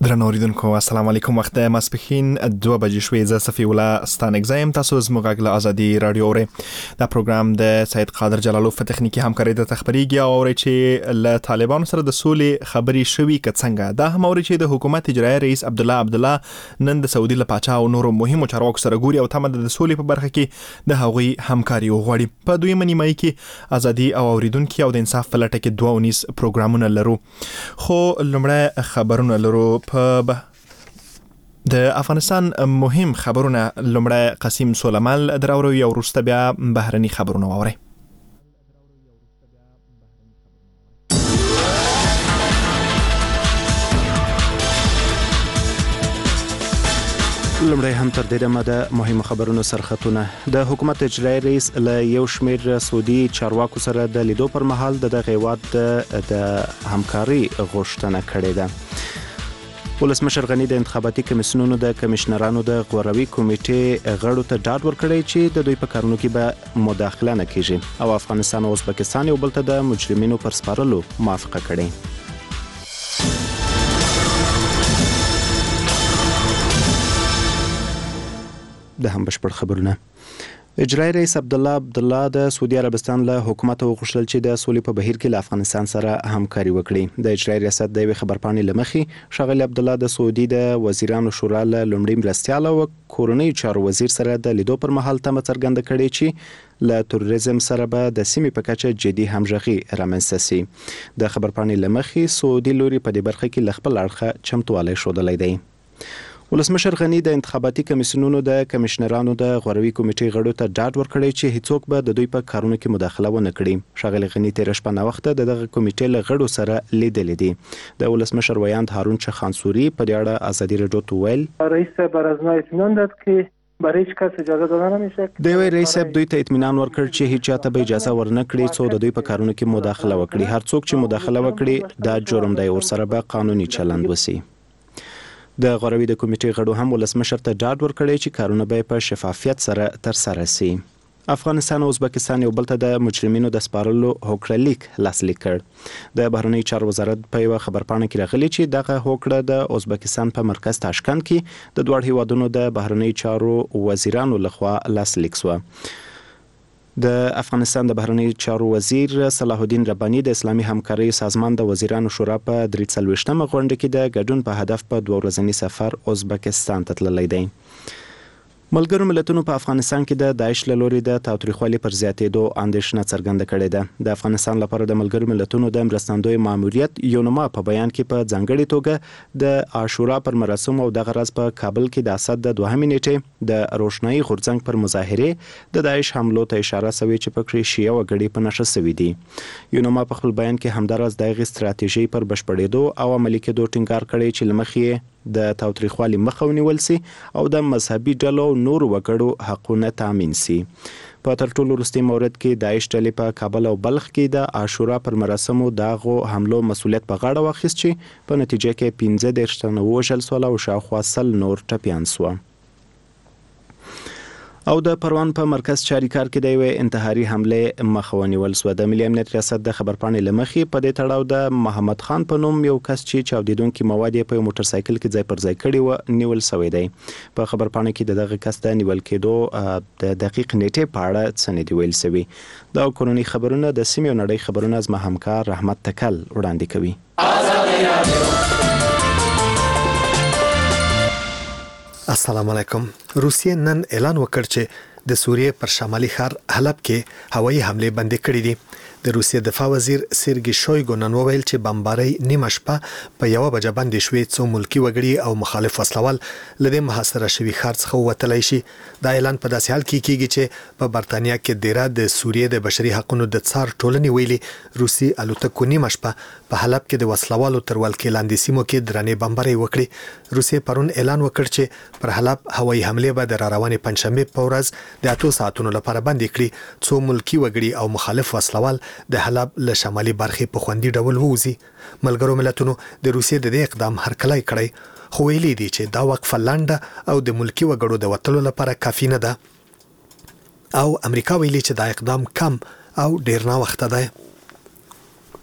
درنو اوریدونکو السلام علیکم. وخت ماسپښین 2 بجې شوې. زه صفی الله ستانک زایم. تاسو زموږ غږ له ازادي رادیو اورئ. دا پروګرام د سید قادر جلالو په تخنیکی همکاري د تخبریږي او اورئ چې له طالبانو سره د سولې خبري شوي کڅنګه. دا هم اورئ چې د حکومت اجرایي رئیس عبدالله نن د سعودي له پاچا او نورو مهمو چارواکو سره ګوري او تمه د سولې په برخه کې د هغوی همکاري وغواړي. په دویمه نیمه کې ازادي او اوریدونکو او د انصاف په لټه کې 2 ونیس پروګرامونه لرو. خو لمړی خبرونه لرو. د افغانستان مهم خبرونه لمړی قاسم سولمل دراورو یا وروسته بیا بهرني خبرونه واوري. لمړی هم تر دې دمه د مهمو خبرونو سرخطونه. د حکومت اجرایي رئیس له یو شمېر سعودي چارواکو سره د لیدو پر مهال د هیواد د همکاري غوښتنه کړې ده. ولسمشر غنی د انتخاباتي کمیسیونونو د کمشنرانو د غوروي کمیټې غړو ته ډاډ ورکړی چې د دوی په کارونو کې به مداخله نه کیږي او افغانستان او ازبکستان یو بل ته د مجرمینو پر سپارلو موافقه کړې. د هم بشپړ خبرونه. اجرایي رئیس عبدالله د سعودي عربستان له حکومت وغوښتل چې د سولې په بهیر کې له افغانستان سره همکاري وکړي. د اجرایي ریاست د یوې خبرپاڼې لمخې ښاغلي عبدالله د سعودي د وزیرانو شورا له لومړي مرستیال او کورنۍ چارو وزیر سره د لیدو پر مهال تمه څرګنده کړې چې له تروریزم سره به د سیمې په کچه جدي همغږي رامنځته سي. د خبرپاڼې لمخې سعودي لوري په دې برخه کې له خپل اړخه چمتوالی ښودلی دی. ولسمشر غنی د انتخاباتي کمیسیونونو د کمشنرانو د غوروي کمیټې غړو ته ډاډ ورکړی چې هیڅوک به د دوی په کارونو کې مداخله ونه کړي. ښاغلي غنی تیر شپه ناوخته دغه کمیټې له غړو سره لیدلې دي. د ولسمشر ویاند هارون چخانسوري په دې اړه ازادي رادیو ته ویل رئیس صاحب از ما اطمینان داد که برای هیچ کس اجازه داده نمیشه. د رئیس صاحب دوی ته اطمینان ورکړ چې هیڅ چاته به اجازه ورنه کړي څو د دوی په کارونو کې مداخله وکړي. هر څوک چې مداخله وکړي دا جرم دی او سره به قانوني چلند وسی. د غوروي د کمیټې غړو هم ولسمشر ته ډاډ ورکړی چې کارونه به په شفافیت سره ترسره سي. افغانستان او ازبکستان یو بل ته د مجرمینو د سپارلو هوکړه لیک لاسلیک کړ. د بهرنی چارو وزارت په یو خبرپاڼه کې راغلی چې دغه هوکړه د ازبکستان په مرکز تاشکند کې د دوه هیوادونو د بهرنی چارو وزیرانو لخوا لاسلیک شو. د افغانستان د بهرنی چارو وزیر صلاح الدین ربانی د اسلامي همکاري سازمان د وزیرانو شورا په 43مه غونډه کې د ګډون په هدف په 2 ورځنی سفر ازبکستان ته تللی دی. ملګرو ملتونو په افغانستان کې د داعش له لوري د تاوتریخوالي پر زیاتېدو اندېښنه څرګنده کړې ده. د افغانستان لپاره د ملګرو ملتونو د مرستندوی ماموریت یونما په بیان کې په ځانګړې توګه د عاشورا پر مراسم او دغه ورځ په کابل کې د اسد د 2مې نیټې د روشنايي غورځنګ پر مظاهره د داعش حملو ته اشاره شوې چې په کې شیعه وګړي په نشه شوي دي. یونما په خپل بیان کې همدارس دغه ستراتیژي پر بشپړېدو او عملي کېدو ټینګار کړی چې لمخې د تاوتریخوالي مخه ونیول سي او د مذهبي ډلو نور وګړو حقونه تامین سي. په تر ټولو وروستي مورد کې داعش ډلې په کابل او بلخ کې د عاشورا پر مراسمو دغه حملو مسؤلیت په غاړه واخیست چې په نتیجه کې 15 تنه وژل شول او شاوخوا 100 نور ټپیان شو. او د پروان په مرکز چاریکار کې د یو انتحاري حمله مخه ونیول شو. د ملي امنیت ریاست د خبرپاڼې لمخې په دې تړاو د محمد خان په نوم یو کس چې چاودیدونکو مواد په موټر سایکل کې ځای پر ځای کړی و نیول شوی دی. په خبرپاڼې کې د دغه کس د نیول کېدو د دقیق نیټه په اړه څه نه دی ویل شوی. دا کورونی خبرونه د سیمې او نړۍ خبرونه از ما همکار رحمت تکل وړاندې کوي. السلام علیکم. روسیې نن اعلان وکړ چې د سوریې پر شمالي ښار حلب کې هوایي حمله بندي کړې دي. د روسیې دفاع وزیر سرګي شویګو نن وویل چې بمبارۍ نیمه شپه په 1 بجه باندې شوې څو ملکی وګړي او مخالف وسلوال لدې محاصره شوی ښار څخه وتلی شي. دا اعلان په داسې حال کې کیږي چې په برتانیا کې دیره د سوریې د بشري حقوقو د څار ټولنې ویلي روسي الوتکو نیمه شپه په حلب کې د وسلوالو تر ولکې لاندې سیمو کې درنې بمبارۍ وکړي. روسیې پرون اعلان وکړ چې پر حلب هوایي حمله به د روانې پنځشنبه په ورځ د 8 ساعتونو لپاره بندي کړي څو ملکی وګړي او مخالف وسلوال د حلب له شمالي برخې په خوندي ډول ووزي. ملګرو ملتونو د روسیې د دې اقدام هرکلی کړی خو ویلي دي چې دا وقفه لنډه او د ملکی وګړو د وتلو لپاره کافي نه ده او امریکا ویلي چې دا اقدام کم او ډیر نه وخت ده.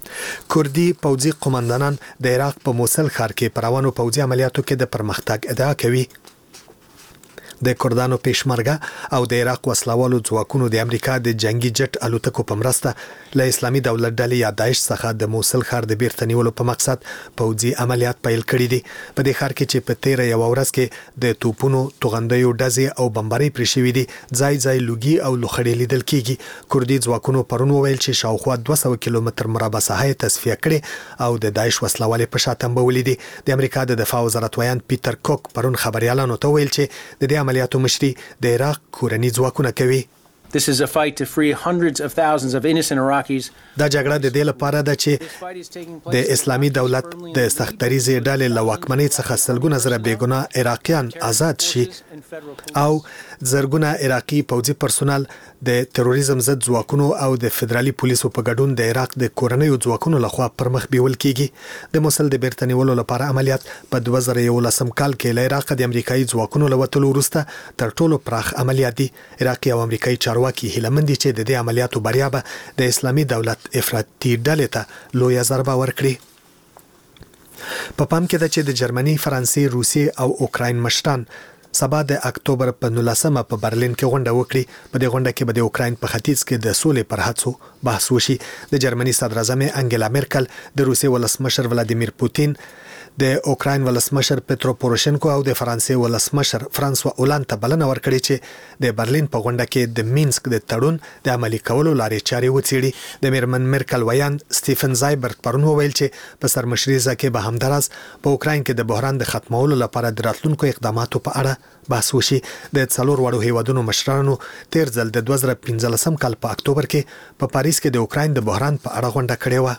کوردي پوځي قوماندانان د عراق په موصل ښار کې پر روانو پوځي عملیاتو کې د پرمختګ ادعا کوي. د کردانو پېشمرګه او د عراق وسلوالو ځواکونو د امریکا د جنگي جټ الوتکو په مرسته له اسلامي دولت ډلې یا داعش څخه د موصل ښار د بیرته نیولو په مقصد پوځي عملیات پیل کړي دي. په دې ښار کې چې په 13 یو ورځ کې د توپونو، توغندیو ډزې او بمبارۍ پرې شوې دي، ځای ځای لوګي او لوخړې لیدل کیږي. کوردي ځواکونو پرون وویل چې شاوخوا 200 کیلومتر مربع ساحه تصفیه کړي او د داعش وسلوالې په شا تنبولې دي. د امریکا د دفاع وزارت ویان پیټر کوک پرون خبريالانو ته ویل چې د دې عملیاتو مشري د عراق کورني ځواکونه کوي. This is a fight to free hundreds of thousands of innocent Iraqis. دا جګړه د دې لپاره ده چې د اسلامي دولت د سختریزې ډلې له واکمنۍ څخه سلګونه زره بېګناه عراقیان آزاد شي او زرګونه عراقي پوځي پرسونل د تروریزم ضد ځواکونو او د فدرالي پولیسو په ګډون د عراق د کورنیو ځواکونو لخوا پر مخ بیول کیږي. د موصل د بیرته نیولو لپاره عملیات په 2011 کال کې له عراق د امریکایي ځواکونو له وتلو وروسته تر ټولو پراخ عملیات دي. عراقي او امریکایي چارواکي هیله مند دي چې د دې عملیاتو بریا به د اسلامي دولت افراطي ډلې ته لویه ضربه ورکړي. په پام کې ده چې د جرمني، فرانسې، روسیې او اوکراین مشران سبا د اکتوبر په 19 په برلین کې غونډه وکړي. په دې غونډه کې به د اوکراین په ختیځ کې د سولې پر هڅو بحث وشي. د جرمني صدر اعظم انګلا مرکل، د روسیې ولسمشر ولادیمیر پوتین، د اوکراین ولسمشر پترو پوروشنکو او د فرانسې ولسمشر فرانسوا اولاند ته بلنه ورکړې چې د برلین په غونډه کې د مینسک د تړون د عملي کولو لارې چارې وڅېړي. د میرمن مرکل ویان سټیفن زایبرت پرون وویل چې په سرمشریزه کې به همداراز په اوکراین کې د بحران د ختمولو لپاره د راتلونکو اقداماتو په اړه بحث وشي. د 4 وړو هیوادونو مشرانو تیر ځل د 2015 کال په اکتوبر کې په پاریس کې د اوکراین د بحران په اړه غونډه کړې و.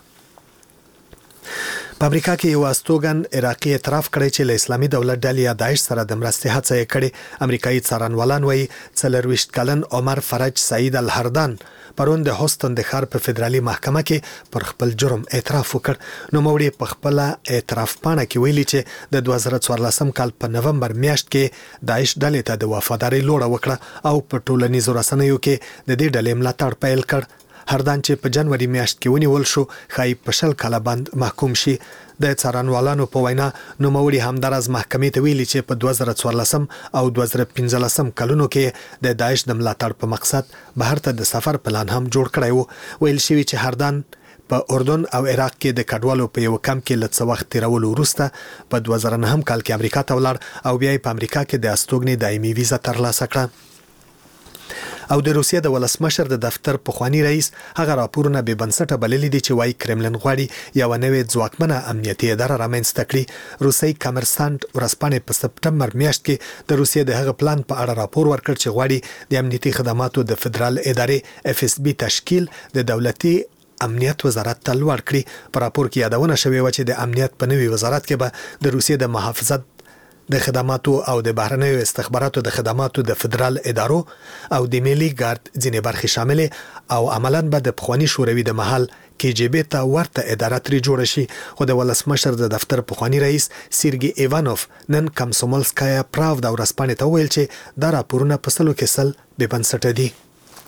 په امریکا کې یو استوګن عراقي اعتراف کړی چې له اسلامي دولت ډلې یا داعش سره د مرستې هڅه یې کړې. امریکایي څارنوالان وایي 24 کلن عمر فرج سعید الهردان پرون د هوستن د ښار په فدرالي محکمه کې پر خپل جرم اعتراف وکړ. نوموړي په خپل اعتراف پاڼه کې ویلي چې د 2014 کال په نومبر میاشت کې داعش ډلې ته د وفادارۍ لوړه وکړه او په ټولنیزو رسنیو کې د دې ډلې ملاتړ پیل کړ. هردان چې په جنوري میاشت کې ونیول شو، خای په 20 کاله بند محکوم شي. د څارنوالانو په وینا نوموړي همداراز محکمې ته ویلي چې په 2014 او 2015 کلونو کې د داعش د ملاتړ په مقصد بهر ته د سفر پلان هم جوړ کړی و. ویل شوی چې هردان په اردن او عراق کې د کډوالو په یو کمپ کې لڅ وخت تیرولو وروسته په 2009 کال کې امریکا ته ولاړ او بیا په امریکا کې د استوګنې دایمي ویزه ترلاسه کړه. او د روسیې د ولسمشر د دفتر پخوانی رئیس هغه راپورونه به بنسټه بللي دي چې وايي کرملن غواړي یو نوې ځواکمنه امنیتي اداره رامنځته کړي. روسي کمرسانت ورځپاڼې په سپټمبر میاشت کې د روسیې د هغه پلان په اړه راپور ورکړ چې غواړي د امنیتي خدماتو د فدرال ادارې FSB تشکیل د دولتي امنیت وزارت ته لوړ کړي. په راپور کې یادونه شوې و چې د امنیت په نوي وزارت کې به د روسیې د محافظت د خدماتو او د بهرنیو استخباراتو د خدماتو د فدرال ادارو او د ملي ګارد ځینې برخې شاملې او عملاً به د پخوانی شوروي د محل KGB ته ورته اداره ترې جوړه شي. خو د ولسمشر د دفتر پخوانی رئیس سیرګي ایوانوف نن کمسومولسکایا پراودا ورځپاڼې ته ویل چې دا راپورونه په سلو کې سل بې بنسټه دي.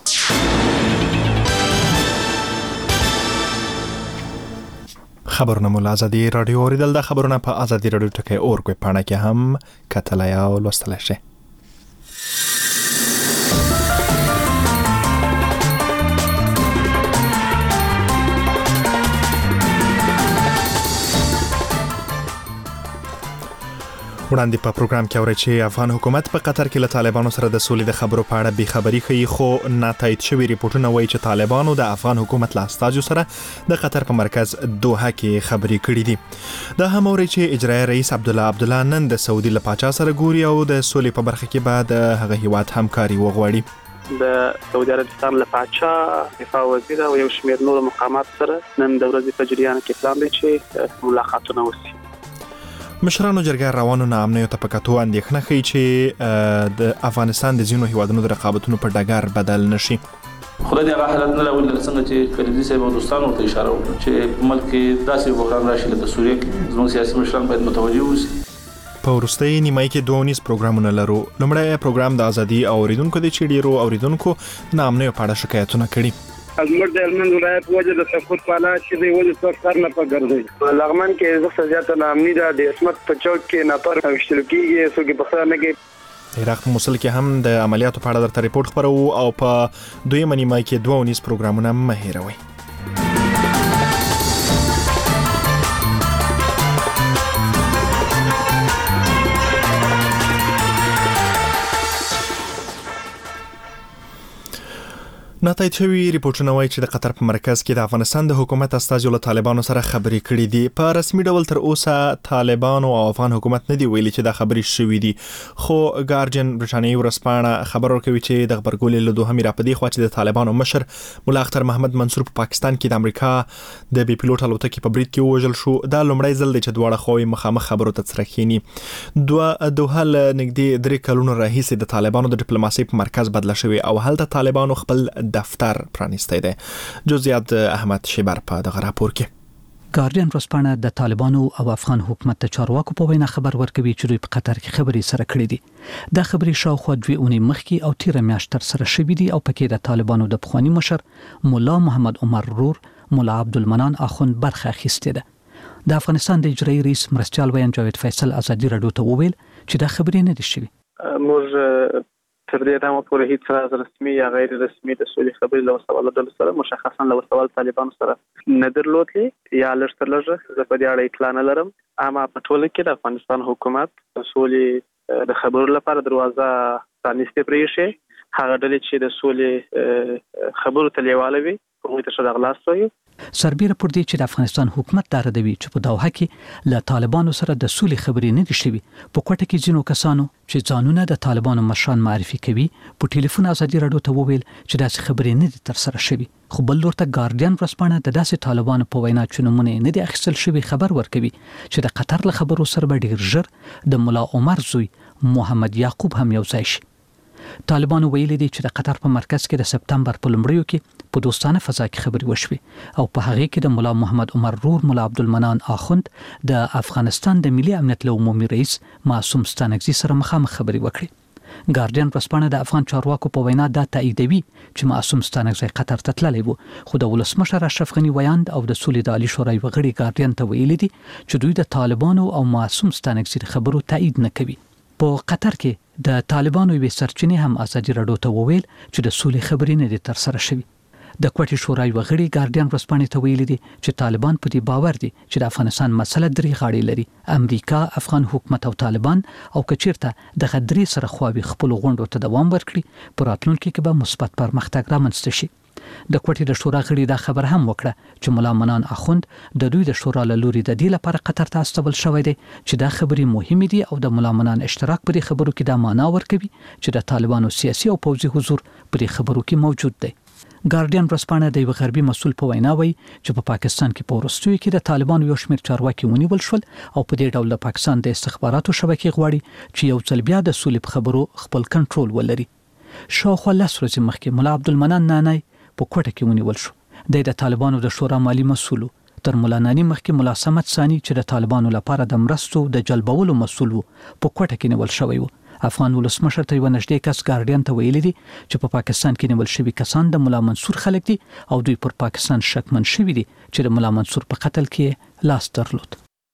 خبرونه مو آزادي رادیو اوریدل. د خبرونه په آزادي رادیو ټکی اور کوي پاڼه کې هم کتلای او لوستلای شئ. وړاندې په پروګرام کې اورئ چې افغان حکومت په قطر کې له طالبانو سره د سولې د خبرو په اړه بې خبري کوي، خو ناتایید شوي ریپورتونه وایي چې طالبانو د افغان حکومت له استازو سره د قطر په مرکز دوحه کې خبري کړې دي. دا هم اورئ چې اجرایي رئیس عبدالله نن د سعودي له پاچا سره ګوري او د سولې په برخه کې به د هغه هیواد همکاري وغواړي. د سعودي عربستان له پاچا، دفاع وزیر او یو شمېر نور مقامات سره نن د ورځې په جریان کې پلان دی چې ملاقاتونه وشي. مشرانو جرګه روانو ناامنیو ته په کتو اندېښنه ښیي چې د افغانستان د ځینو هیوادونو د رقابتونو په ډګر بدل نشي. خدای دې هغه حالت نه راولي څنګه چې کلیدي صاحب او دوستانو ته اشاره وکړه چې په ملک کې داسې بحران راشي لکه سوریه کې زموږ سیاسي مشران باید متوجه اوسي. په وروستۍ نیمایي کې 2 پروګرامونه لرو. لومړی پروګرام د ازادي اوریدونکو د چیډیرو اوریدونکو ناامنیو په اړه شکایتونه کړي. ازمر د هلمند ولایت وجه د سقوط پالا چې دی وجه څو سر نه پګرځي لغمن کې زغ سزا ته امني د اسمت په چوک کې نفر اشتراکي سو کې په نه کې عراق موصل کې هم د عملیاتو په اړه درته ریپورت خبرو او په دویمه نیمه کې 2 پروګرامونه مه هېروئ. ناتایید شوی ریپورتونه وایي چې د قطر په مرکز کې د افغانستان د حکومت استازو له طالبانو سره خبرې کړې دي. په رسمي ډول تر اوسه طالبانو او افغان حکومت نه دی ویلي چې دا خبرې شوې دي، خو ګارډین برټانیې ورځپاڼه خبر ورکوي چې د خبرګولې له دوهمې راپدې خوا چې د طالبانو مشر مولا اختر محمد منصور په پاکستان کې د امریکا د بي پيلوټ الوتکې په برید کې ووژل شو. دا لومړی ځل دی چې دواړه خواوې مخامخ خبرو ته سره کېني. دوه نږدې 3 کلونو راهیسې د طالبانو د ډیپلوماسۍ په مرکز بدله شوې او هلته طالبانو خپل دفتر پرانیستی دی. جزئیات احمد شیبر په دغه راپور کې. ګارډین ورځپاڼه د طالبانو او افغان حکومت د چارواکو په وینا خبر ورکوي چې دوی په قطر کې خبرې سره کړې دي. دا خبرې شاوخوا 2 اونۍ مخکې او 13 میاشتې تر سره شوې دي او پکې د طالبانو د پخوانی مشر مولا محمد عمر رور مولا عبدالمنان اخوند برخه اخیستې ده. د افغانستان د اجرایي رئیس مرستیال ویان جاوید فیصل ازادي رادیو ته وویل چې دا خبرې نه دي شوې. موږ تر دې دمه پورې هیڅ راز رسمي یا غیر رسمي د سولې خبرې له وسوالو د سره مشخصا له وسوال طالبانو سره نه درلودلي یا لږ زه په دې اړه اطلاع نه لرم. اما په ټوله کې د افغانستان حکومت د سولې د خبرو لپاره دروازه پرانیستې پرېښې. هغه ډلې چې د سولې خبرو ته لیواله وي موږ ته شته غلاس وایو. سربیره پر دې چې د افغانستان حکومت دا ردوي چې په دوحه کې له طالبانو سره د سولې خبرې نه دي شوي. په کوټه کې ځینو کسانو چې ځانونه د طالبانو مشران معرفي کوي په ټلیفون ازادي رادیو ته وویل چې داسې خبرې نه دي تر سره شوي. خو بل لور ته ګارډین ورځپاڼه د داسې طالبانو په وینا چې نومونه نه دي اخیستل شوي خبر ورکوي چې د قطر له خبرو سره به ډیر ژر د مولا عمر زوی محمد یعقوب هم یو ځای شي. طالبانو ویلي دي چې د قطر په مرکز کې د سپتمبر په لومړیو کې په دوستانه فضا کې خبرې وشوي او په هغه کې د مولا محمد عمر رور مولا عبدالمنان اخوند د افغانستان د ملي امنیت له عمومي رئیس معصوم ستانکزي سره مخامخ خبرې وکړي. ګارډین ورځپاڼه د افغان چارواکو په وینا دا تاییدوي چې معصوم ستانکزي قطر ته تللی و، خو د ولسمشر اشرف غني ویاند او د سولې د عالی شورای وغړي ګارډین ته ویلي دي چې دوی د طالبانو او معصوم ستانکزي خبرو تایید نه کوي. په قطر کې د طالبانو یو سرچینې هم ازادي رادیو ته وویل چې د سولې خبرې نه دي تر سره شوي. د کوټې شورای وغړي ګارډین ورځپاڼې ته ویلي دي چې طالبان په دې باور دي چې د افغانستان مسله 3 غاړې لري: امریکا، افغان حکومت او طالبان، او کچیرته د غدري سره خواوي خپل غونډو ته دوام ورکړي په راتلونکي کې به مثبت پرمختګ رامنځته شي. د کوټې د شورا غړي دا خبر هم وکړه چې مولا منان اخوند د دوی د شورا له لوري د دې لپاره قطر ته استول شوی دی چې دا خبرې مهمه دي او د مولا منان اشتراک پر خبرو کې دا معنا ورکوي چې د طالبانو سیاسي او پوځي حضور پر خبرو کې موجود دی. ګارډین ورځپاڼه د یو غربي مسول په وینا وایي چې په پاکستان کې په وروستیو کې د طالبانو یو شمېر چارواکي ونیول شول او په دې ډول د پاکستان د استخباراتو شبکې غواړي چې یو ځل بیا د سولې په خبرو خپل کنټرول ولري. شاوخوا 10 ورځې مخکې مولا عبدالمنان نانی په کوټه کې ونیول شو. د طالبانو د شورا مالی مسؤل تر مولا نانی مخکې مولا سمت ثانی چې د طالبانو لپاره د مرستو د جلبولو مسؤل وو په کوټه کې نیول شوی وو. افغان ولسمشر ته یو نږدې کس ګارډین ته ویلي دي چې په پاکستان کې نیول شوی کسان د مولا منصور خلک دي او دوی پر پاکستان شکمن شوی دي چې د مولا منصور په قتل کې لاس درلود.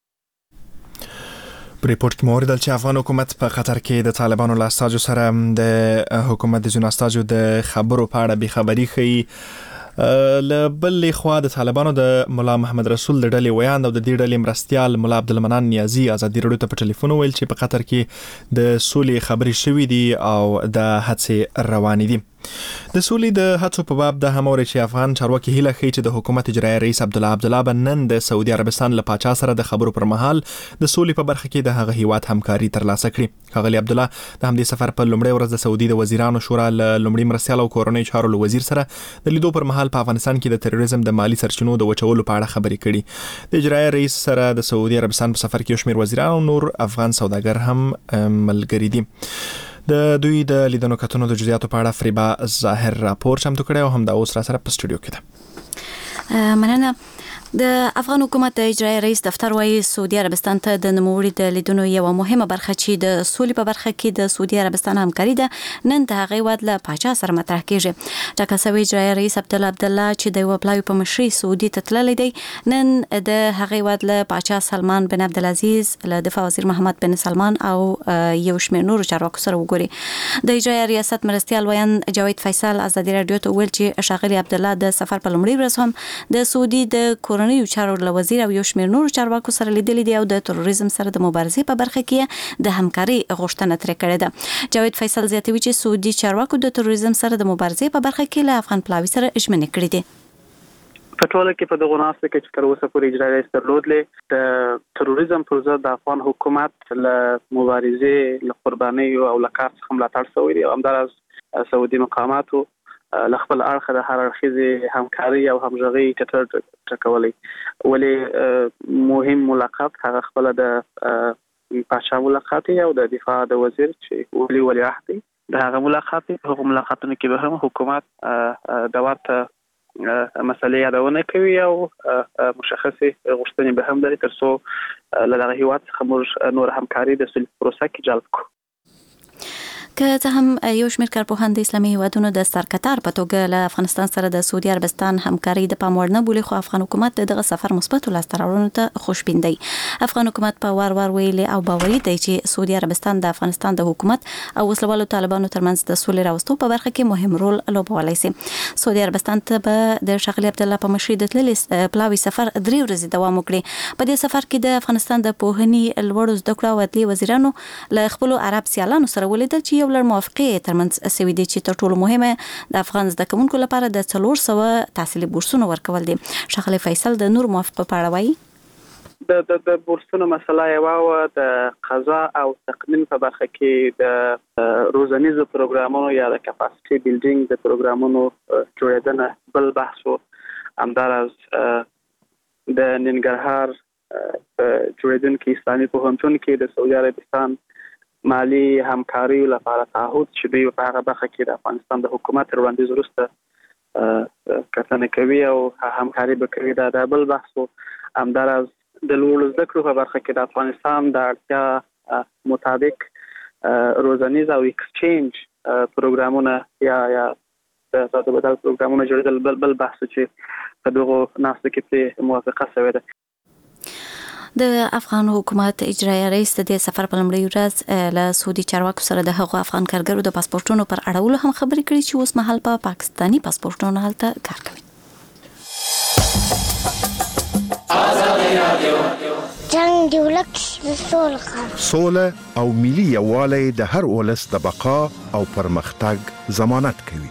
ریپورت کې موریدل چې افغان حکومت په قطر کې د طالبانو له استازو سره د حکومت د ځینو استازو د خبرو په اړه بې خبري ښیي. له بلې خوا د طالبانو د مولا محمد رسول د ډلې ویاند او د دې ډلې مرستیال مولا عبدالمنان نیازي ازادي رادیو ته په ټلیفون ویل چې په قطر کې د سولې خبرې شوې دي او د هڅې روانې دي. د سولې د هڅو په باب د هموري چې افغان چارواکي هیله کوي چې د حکومت اجرایي رئیس عبدالله بنن د سعودي عربستان له پاچا سره د خبرو پر مهال د سولې په برخه کې د هغه هیواد همکاري ترلاسه کړي. ښاغلي عبدالله د همدې سفر په لومړۍ ورځ د سعودي د وزیرانو شورا له لومړي مرستیال او کورنۍ چارو له وزیر سره د لیدو پر مهال په افغانستان کې د تروریزم د مالی سرچینو د وچولو په اړه خبرې کړي. د اجرایي رئیس سره د سعودي عربستان په سفر کې شمیر وزیران او نور افغان سوداګر هم ملګري دي. د دوی د لیدنو کتنو د جزئیاتو په اړه فریبا ظاهر راپور چمتو کړی او هم د اوس را سره په سټوډیو کې ده. مننه. د افغان حکومت د اجرایي رئیس دفتر وايي سعودي عربستان ته د نوموړي د لیدونو یو مهمه برخه چې د سولې په برخه کې د سعودي عربستان همکاري ده نن د هغې واد له پاچا سره مطرح کیږي. ټاکل شوی اجرایي رئیس عبدالله چې د یو پلاوي په مشرۍ سعودي ته تللی دی نن د هغې واد له پاچا سلمان بن عبدالعزیز له دفاع وزیر محمد بن سلمان او یو شمېر نورو چارواکو سره وګوري. د اجرایي ریاست مرستیال ویان جاوید فیصل ازادي رادیو ته ویل چې ښاغلي عبدالله د سفر په لومړي ورځ هم د سعودي د کورنیو چارو له وزیر او یو شمېر نورو چارواکو سره لیدلي دي او د تروریزم سره د مبارزې په برخه کې د همکاري غوښتنه ترې کړې ده. جاوید فیصل زیاتوي چې سعودي چارواکو د تروریزم سره د مبارزې په برخه کې له افغان پلاوي سره ژمنې کړې دي. په ټوله کې په دغه ناسته کې چې تر اوسه پورې اجرایي رئیس درلودلې د تروریزم پر ضد د افغان حکومت له مبارزې له قربانیو او له کار څخه ملاتړ شوی دی او همداراز سعودي مقاماتو له خپل اړخه د هر اړخیزې همکاري او همغږي ټکولی. ولې مهم ملاقات هغه خپل د پاچا ملاقات او د دفاع د وزیر چې ولی عهد دی د هغه ملاقات په هغه ملاقاتونو کې به هم حکومت د ورته مسلې یادونه کوي او مشخصه غوښتنې به هم لري ترڅو له دغه هیواد څخه موږ نور همکاري د صلح پروسه کې جلب کړو. که څه هم یو شمېر کارپوهان د اسلامي هیوادونو د سرکتار په توګه له افغانستان سره د سعودي عربستان همکاري د پام وړ نه بولي خو افغان حکومت دغه سفر مثبت لاسته راوړنو ته خوشبین دی. افغان حکومت په وار ویلي او باوري دی چې سعودي عربستان د افغانستان د حکومت او وسلوالو طالبانو ترمنځ د سولې راوستو په برخه کې مهم رول لوبولی شي. سعودي عربستان ته به د ښاغلي عبدالله په مشرۍ د تللي پلاوي سفر 3 ورځې دوام وکړي. په دې سفر کې د افغانستان د پوهنې لوړو زده کړو او عدلي وزیرانو له خپل عرب سیالانو سره ولیدل چې یو لړ موافقې ترمنځ سوي دي چې تر ټولو مهمه د افغان زده کوونکو لپاره د 400 تحصیلي بورسونو ورکول دي. ښاغلي فیصل د نور موافقو په اړه وایي د بورسونو مسله یو د قضا او تقنین په برخه کې د روزنیزو پروګرامونو یا د کپاسټي بیلډینګ د پروګرامونو جوړیدنه بل بحث و. همداراز د ننګرهار جوړیدونکي اسلامي پوهنتون کې د سعودي عربستان مالی همکاري لپاره تعهد چې دوی په هغه برخه کې د افغانستان د حکومت وړاندیز وروسته کتنه کوي او همکاري به کوي. دا بل بحث و. همداراز د لوړو زده کړو په برخه کې د افغانستان د اړتیا مطابق روزنیز او ایکسچینج پروګرامونه یا د تبادل پروګرامونه جوړېدل بل بحث چې په دغه ناسته کې په موافقه شوې ده. د افغان حکومت اجرایي رئیس د دې سفر په لومړي ورځ له سعودي چارواکو سره د هغو افغان کارګرو د پاسپورتونو پر اړولو هم خبرې کړې چې اوس مهال په پاکستاني پاسپورتونو هلته کار کوي. جنگ دی ولک سوله او ملي یووالی د هر ولس د بقا او پرمختګ ضمانت کوي.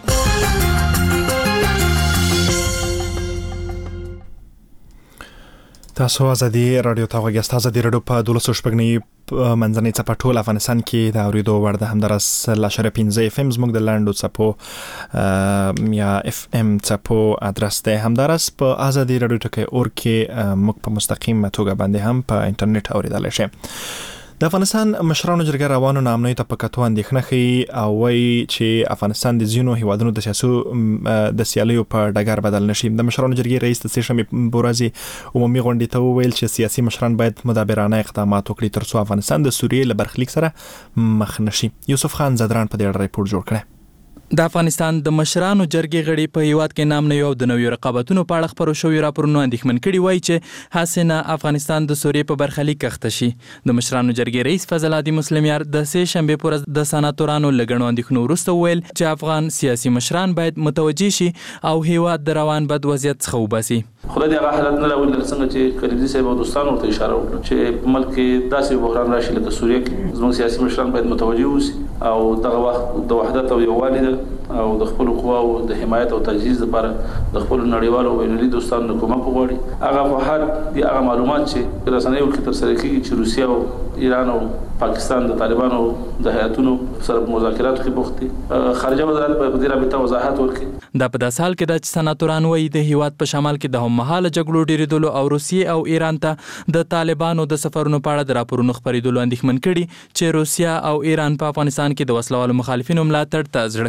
تاسو ازادي رادیو ته وګورئ. ازادي رادیو په 12 منځنۍ څپه ټول افغانستان کې د اوریدو وړ ده. همدارس 0.5 اف ام زموږ د لاندو څپو یا اف ام څپو ادرس ده. همدارس په ازادي رادیو ټکی اور کې موږ په مستقیم توګه باندې هم په انټرنیټ اوریدلای شئ. د افغانستان مشرانو جرګه روانو نامنوي ته په کتو اندېښنه ښیي او وایي چې افغانستان د ځینو هیوادونو د سیالیو په ډګر بدل نشي. د مشرانو جرګې رئیس د سېشنبې په ورځ عمومي غونډې ته وویل چې سیاسي مشران باید مدبرانه اقدامات وکړي ترڅو افغانستان د سوریې له برخلیک سره مخ نشي. یوسف خان زدران په دې اړه ریپورت جوړ کړی. د افغانستان د مشرانو جرګې غړي په هیواد کې نامنوي او د نویو رقابتونو په اړه خبرو شویو راپورونو اندېښمن کړي وایي چې حسنه افغانستان د سوریې په برخلیک اخته شي. د مشرانو جرګې رئیس فضل عادي مسلمیار د سه شنبې پر ورځ د سناتورانو لګڼو اندېښنو وروسته ویل چې افغان سیاسي مشران باید متوجي شي او هیواد د روان بد وضعیت څخه وباسي. خدای دې هغه حالت نه راولي څنګه چې کلیدي صاحب او دوستانو ورته اشاره وکړه چې ملک کې داسې بحران راشي لکه سوریه کې زموږ سیاسي مشران باید متوجي اوسي او دغه وخت د وحدت او یووالي او د خپل قواو د حمایت او تجهیز لپاره د خپل نړیوالو او بینالمللي دوستانو کومک وغواړي. هغه فحات دي هغه معلومات چې رسنیو کې تر سره کیږي چې روسیا او ایران او پاکستان د طالبانو د هیاتونو سره مذاکرات کې بوخت دي. خارجه وزارت په دې رابطه وضاحت ورکړي. دا په داسې حال کې د سناتوران وایي د هیواد په شمال کې د هممهاله جګړو ډیریدلو او روسیې او ایران ته د طالبانو د سفرونو په اړه د راپورونو خپرېدلو اندېښمن کړي چې روسیا او ایران په افغانستان کې د وسلوالو مخالفینو ملاتړ ته زړه ښه نه کړي.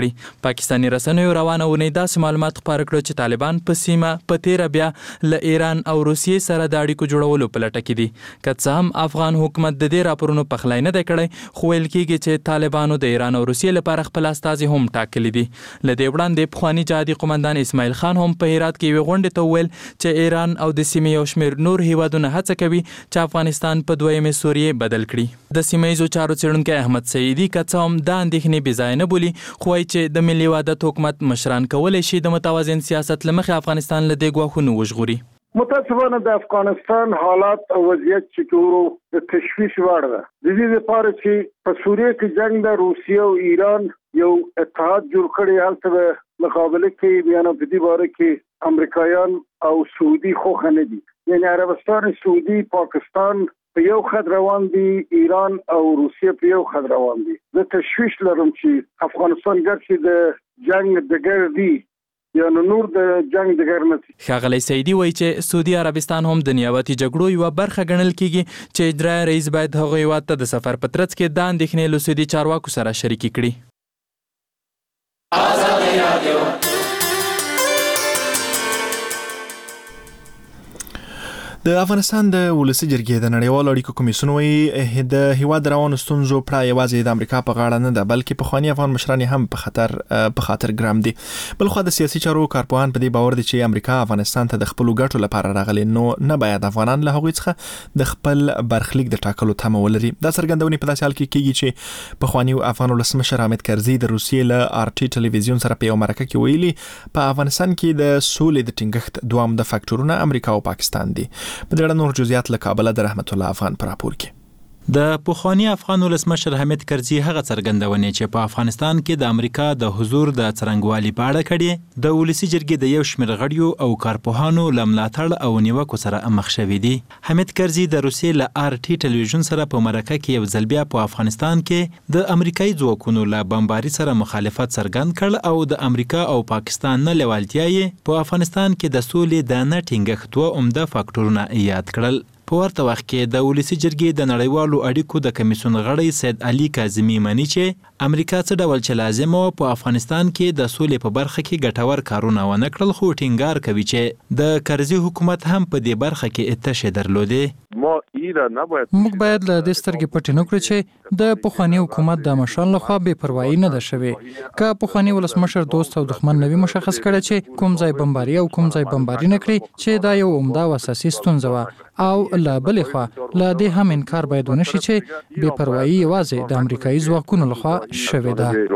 کړی. پاکستاني رسنیو روانه ونې داسې معلومات خپاره کړل چې طالبان په سیمه په تیره بیا له ایران او روسیې سره د اړیکو جوړولو په لټه کې دي. که څه هم افغان حکومت د دې راپورونو پخلی نه دی کړی، خو ویل کېږي چې طالبانو د ایران او روسیې لپاره خپل استازي هم ټاکلي دي. له دې وړاندې پخواني جهادي قومندان اسماعیل خان هم په هرات کې یوې غونډې ته وویل چې ایران او د سیمې یو شمېر نور هیوادونه هڅه کوي چې افغانستان په دویمې سوریې بدل کړي. د سیمه ییزو چارو څېړونکی احمد سعیدي که څه هم دا اندېښنې بې ځایه نه بولي، خو وایي چې د ملي وحدت حکومت مشران کولی شي د متوازن سیاست له مخې افغانستان له دې ګواښونو وژغوري. متاسفانه د افغانستان حالات او وضعیت چې ټولو د تشویش وړ ده. د دې لپاره چې په سوریه کې جنگ د روسیه او ایران یو اتحاد جوړ کړي، هلته مقابله کې بیان په دې باره کې امریکایان او سعودي خوښ نه دي. یعنی عربستان، سعودي، پاکستان په یو خط روان دي، ایران او روسیه په یو خط روان دي. زه تشویش لرم چې افغانستان ګرځي د جنگ دګر دی یا نور د جنگ دګر نه دي. ښاغلی سعیدي وایي چې سعودي عربستان هم د نیابتي جګړو یوه برخه ګڼل کېږي چې اجرایه رئیس باید هغه هیواد ته د سفر په ترڅ کې دا اندېښنې له سعودي چارواکو سره شریکې کړي. د افغانستان د ولسی جرګې د نړیوالو اړیکو کمیسیون وایي د هیواد روانو ستونزو پړه یوازې د امریکا په غاړه نه ده، بلکې پخواني افغان مشران هم په خاطر ګرام دي. بلخوا د سیاسي چارو کارپوهان په دې باور دي چې امریکا افغانستان ته د خپلو ګټو لپاره راغلي، نو نه باید افغانان له هغوی څخه د خپل برخلیک د ټاکلو تمه ولري. دا څرګندونې په داسې حال کې کېږي چې پخواني افغان ولسمشر حامد کرزي د روسیې له RT ټلویزیون سره په یو مرکه کې ویلي په افغانستان کې د سولې د ټینګښت دوه عمده فاکټورونه امریکا او پاکستان دي. په دې اړه نور جزئیات له کابل د رحمت الله افغان پر راپور کې. د پخوانی افغان ولسمشر حامد کرزي هغه څرګندونې چې په افغانستان کې د امریکا د حضور د څرنګوالي په اړه کړي د ولسی جرګې د یو شمېر غړیو او کارپوهانو له ملاتړ او نیوکو سره مخ شوي دي. حامد کرزي د روسیې له RT ټلویزیون سره په مرکه کې یو ځل بیا په افغانستان کې د امریکایي ځواکونو له بمباري سره مخالفت څرګند کړ او د امریکا او پاکستان نه لیوالتیا یې په افغانستان کې د سولې د نه ټینګښت دوه عمده فاکټورونه یاد کړل. په ورته وخت کې د ولسی جرګې د نړیوالو اړیکو د کمیسیون غړی سید علي کاظمي مني چې امریکا څه ډول چې لازمه و په افغانستان کې د سولې په برخه کې ګټور کارونه ونه کړل، خو ټینګار کوي چې د کرزي حکومت هم په دې برخه کې اتشه درلوده. موږ باید له دې سترګې پټې نه کړو چې د پخواني حکومت د مشرانو لخوا بې پروايي نه ده شوې. که پخواني ولسمشر دوست او دښمن نوي مشخص کړي چې کوم ځای بمباري او کوم ځای بمباري نه کړي، چې دا یو عمده او اساسي ستونزه وه، او له بلې خوا له دې هم انکار باید ونه شي چې بې پروايي یوازې د امریکایي ځواکونو لخوا شوې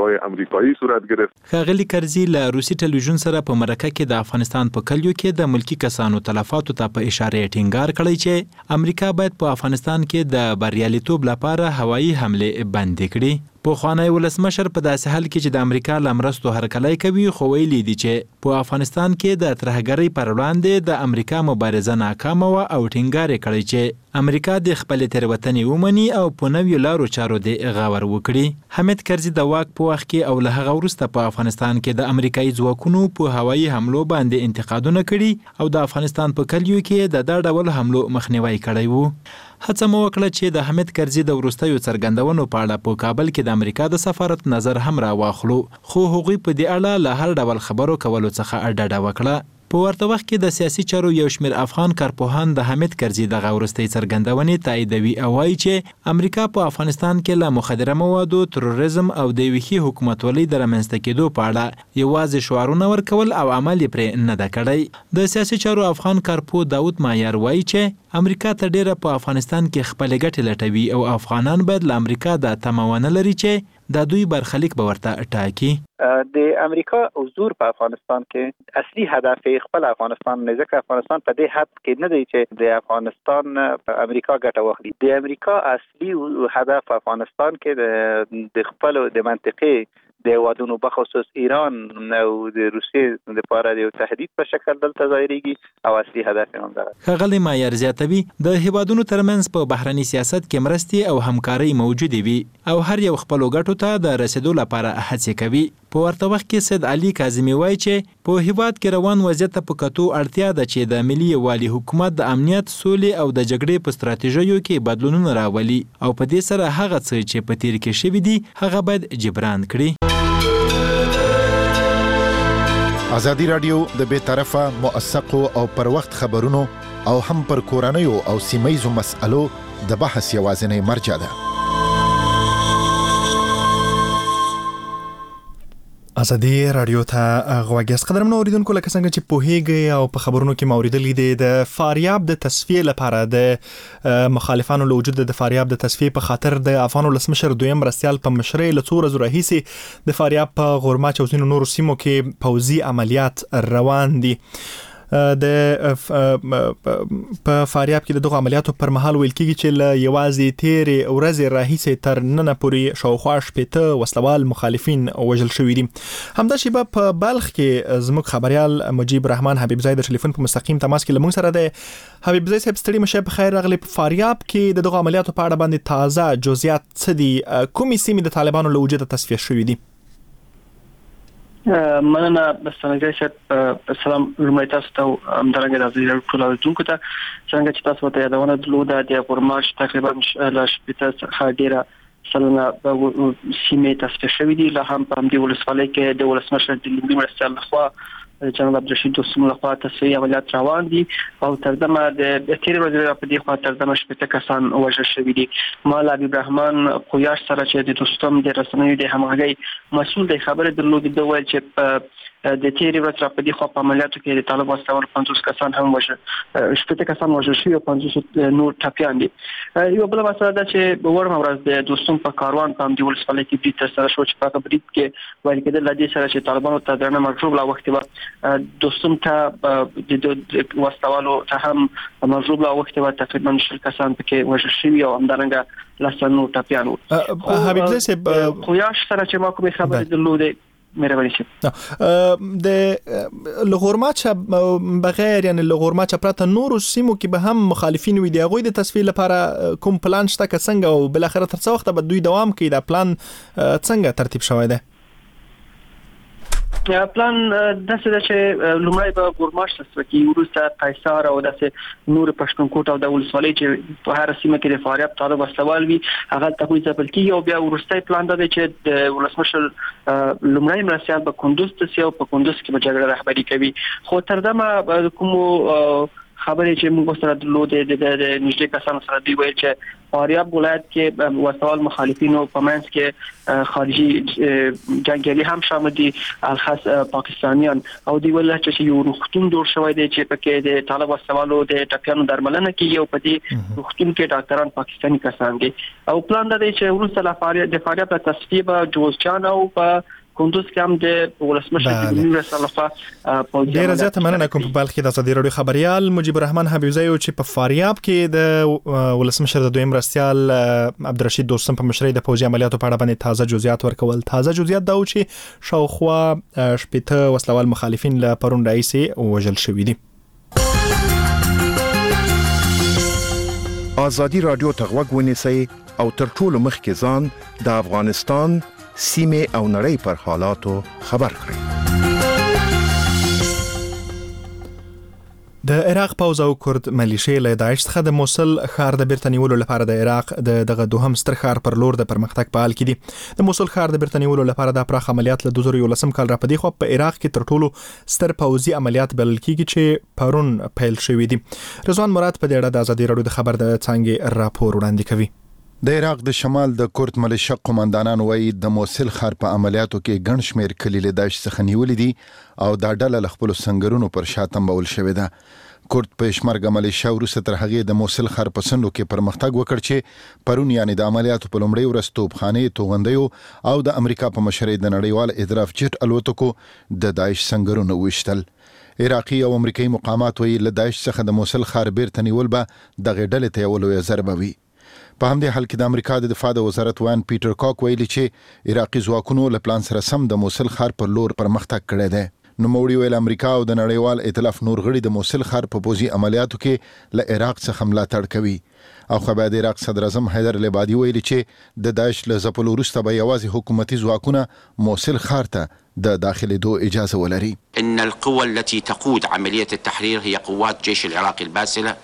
ده. ښاغلي کرزي له روسي ټلویزیون سره په مرکه کې د افغانستان په کلیو کې د ملکی کسانو تلفاتو ته په اشاره ټینګار کړی چې امریکا باید په افغانستان کې د بریالیتوب لپاره هوایي حمله بند کړي. پخوانی ولسمشر په داسې حال کې چې د امریکا له مرستو هرکلی کوي، خو ویلي دي چې په افغانستان کې د ترهګرۍ پر وړاندې د امریکا مبارزه ناکامه وه او ټینګار یې کړی چې امریکا د خپلې تېروتنې ومني او په نویو لارو چارو د غور وکړي. حامد کرزي د واک په وخت کې او له هغه وروسته په افغانستان کې د امریکایي ځواکونو په هوایي حملو باندې انتقادونه کړي او د افغانستان په کلیو کې د دا ډول حملو مخنیوی کړی وو. هڅه مو وکړه چې د حامد کرزي د وروستیو څرګندونو په اړه په کابل کې د امریکا د سفارت نظر هم راواخلو، خو هغوی په دې اړه له هر ډول خبرو کولو څخه ډډه وکړه. په ورته وخت کې د سیاسي چارو یو شمېر افغان کارپوهان د حامد کرزي دغه وروستۍ څرګندونې تاییدوي او وایي چې امریکا په افغانستان کې له مخدره موادو، تروریزم او د یوې ښې حکومتولۍ د رامنځته کېدو په اړه یوازې شعارونه ورکول او عمل یې پرې نه ده کړی. د سیاسي چارو افغان کارپوه داود مایار وایي چې امریکا ته ډیره په افغانستان کې خپلې ګټې لټوي او افغانان باید له امریکا د تمه ونه لري چې د دوی برخلیک به ورته ټاکي. د امریکا حضور په افغانستان کې اصلي هدف خپل افغانستان نه، ځکه افغانستان په دې حد کې نه دی چې د افغانستان امریکا ګټه واخلي. د امریکا اصلي هدف افغانستان کې د خپل د منطقې د هیوادونو بخصوص ایران او د روسیې لپاره د تهدید په شکل دلته ظاهرېږي او اصلي هدف هم ده. ښاغلی مایار زیاتوي د هیوادونو ترمنځ په بهرني سیاست کې مرستې او همکارۍ موجودې وي او هر یو خپلو ګټو ته د رسیدو لپاره هڅې کوي. په ورته وخت کې سید علي کاظمي وایي چې په هیواد کې روان وضعیت ته په کتو اړتیا ده چې د ملي یووالي حکومت د امنیت، سولې او د جګړې په ستراتیژیو کې بدلونونه راولي او په دې سره هغه څه چې په تیر کې شوي دي هغه باید جبران کړي. ازادي رادیو د بے طرفه موثقو او پر وخت خبرونو او هم پر کورنیو او سیمایزو مسألو د بحث یوازینی مرجع ده. ازادي رادیو ته غوږیاست. قدرمنو اوریدونکو، لکه څنګه چې پوهیږئ او په خبرونو کې موریدلې دي، د فاریاب د تصفیه لپاره د مخالفانو له وجود د فاریاب د تصفیه په خاطر د افغان ولسمشر دویم مرستیال په مشرۍ له څو ورځو راهیسې د فاریاب په غورماچ او ځینو نورو سیمو کې پوځي عملیات روان دي. د په فاریاب کې دغه عملیاتو پر مهال ویل کېږي چې له یوازې تیرې ورځې راهیسې تر ننه پورې شاوخوا 80 وسلوال مخالفین وژل شوي دي. همدا شیبه په بلخ کې زموږ خبريال مجيب رحمان حبیبزی د ټلیفون په مستقیم تماس کې لمون سره ده. حبیبزی صاحب، ستړي مشه په خیر راغلی. په فاریاب کې دغه عملیاتو په اړه باندې تازه جزئیات څه دي؟ کومې سیمې د طالبانو له وجوده تصفیه شوې دي؟ مننه بسنګای شه. سلام لمړی تاسو ته همدارنګه د ازادي رادیو ټول اورېدونکو ته. څنګه چې تاسو ته یادونه درلوده د غورماچ تقریبا له 80 څخه ډیره سلنه سیمې تصفیه شوې دي. له هم په همدې ولسوالۍ کې د ولسمشر د لومړي مرستیال لخوا جنرال عبدالرشید دوستم لخوا تصفیه عملیات روان دي او تر دمه د تیر ورځې په دې خوا تر دمه 80 کسان وژل شوي دي. مال حبیب رحمان قویاش سره چې د دوستم د رسنیو د همغږي مسؤل د خبرې درلودي د ویل چې د تیر ورځ په دې خوا په عملیاتو کې د طالب واستول 50 کسان هم وژل، 80 کسان وژل شوي او 50 نور ټپیان دي. یو بل مسله ده چې ورم ورځ د دوستم په کاروان په همدې ولسوالۍ کې برید تر سره شو چې په برید کې ویل کېدل د دې سره چې طالبانو ته درنه مجروب لا وخت دوستم ته د واستوالو ته هم مجروب لا وخت تقریبا 10 کسان پکې وژل شوي او همدارنګه لسنو ټپیان وو. حبیب صاحب، قویاش سره چې ما کومه خبرې درلوده مهرباني شه. د لغورماچ بغیر یعنی لغورماچ پرته نور سیمو کې به هم مخالفین وي دي. غوي د تصفیه لپاره کوم پلان شته که څنګه او بل اخر تر څو وخت به دوی دوام کوي؟ دا پلان څنګه ترتیب شوی دی؟ پلان داسې ده چې لومړی به غورماچ تصفیه کیږي، وروسته قیصار او داسې نور پښتونخوا او د ولسوالۍ چې په هر سیمه کې د فاریاب طالب واستوال وي هغه ته کوي ځپل کیږي او بیا وروستي پلان ده چې د ولسمشر لومړی مرستیال به کندوز ته سي او په کندوز کې به جګړه رهبري کوي. خو تر دمه کوم خبرې چې موږ سره درلودې د نږدې کسانو سره دی ویل چې فاریاب ولایت کې وسوال مخالفینو په منځ کې خارجي جنگیالي هم شامل دي، خاص پاکستانیان، او دی ویل چې یو روغتون جوړ شوی دی چې پکې د طالب وسوالو د ټپیانو درملنه کوي او په دې روغتون کې ډاکټران پاکستاني کسان دي. او پلان دا دی چې وروسته د فاریاب په تصفیه به جوزجان او په کندوز کې هم د ولسمشر د لومړي مرستیال لخوا پوځي ډیره زیاته مننه کوم. په بلخ کې د ازادي رادیو خبريال مجيب رحمان حبیبزی چې په فاریاب کې د ولسمشر د دویم مرستیال عبدالرشید دوستم په مشرۍ د پوځي عملیاتو په اړه باندې تازه جزئیات ورکول. تازه جزئیات دا و چې شاوخوا 80 وسلوال مخالفین له پرون راهیسې وژل شوي دي. ازادي رادیو ته غوږ ونیسئ او تر ټولو مخکې ځان د افغانستان سیمه او نړۍ پر حالاتو خبر کړئ. د عراق پوځ او کرد ملیشې له داعش څخه د موصل ښار د بیرته نیولو لپاره د عراق دغه دوهم ستر ښار پر لور د پرمختګ په حال کې دي. د موصل ښار د بیرته نیولو لپاره د پراخ عملیات له 2011 کال را پدې خو په عراق کې تر ټولو ستر پوځي عملیات بلل کېږي چې پرون پیل شوې دي. رضوان مراد په دې اړه د ازادي رادیو د خبر د څنګه راپور وړاندې کوي. د عراق د شمال د کورد ملیشه قوماندانان وایي د موصل ښار په عملیاتو کې ګڼ شمېر کلي له داعش څخه نیولې دي او دا ډله له خپلو سنګرونو پر شا تمبول شوې ده. کورد پېشمرګه ملیشه وروسته تر هغې د موصل ښار په څنډو کې پرمختګ وکړ چې پرون یعنې د عملیاتو په لومړۍ ورځ توپخانې، توغندیو او د امریکا په مشرۍ د نړیوال ادراف جټ الوتکو د داعش سنګرونو وشتل. عراقي او امریکایي مقامات وایي له داعش څخه د موصل ښار بیرته نیول به دغې ډلې ته یوه لویه ضربه وي. په همدې حال کې د امریکا د دفاع د وزارت وان پیټر کاک ویلي چې عراقي ځواکونو له پلان سره سم د موصل ښار پر لور پرمختګ کړی دی. نوموړي ویل امریکا او د نړیوال ائتلاف نور غړي د موصل ښار په پوځي عملیاتو کې له عراق څخه ملاتړ کوي. او خو بعد عراق صدر اعظم حیدر العبادي ویلي چې د داعش له ځپلو وروسته به یوازې حکومتي ځواکونه موصل ښار ته د داخلېدو اجازه ولري. ان القوى التي تقود عمليه التحرير هي قوات جيش العراق الباسله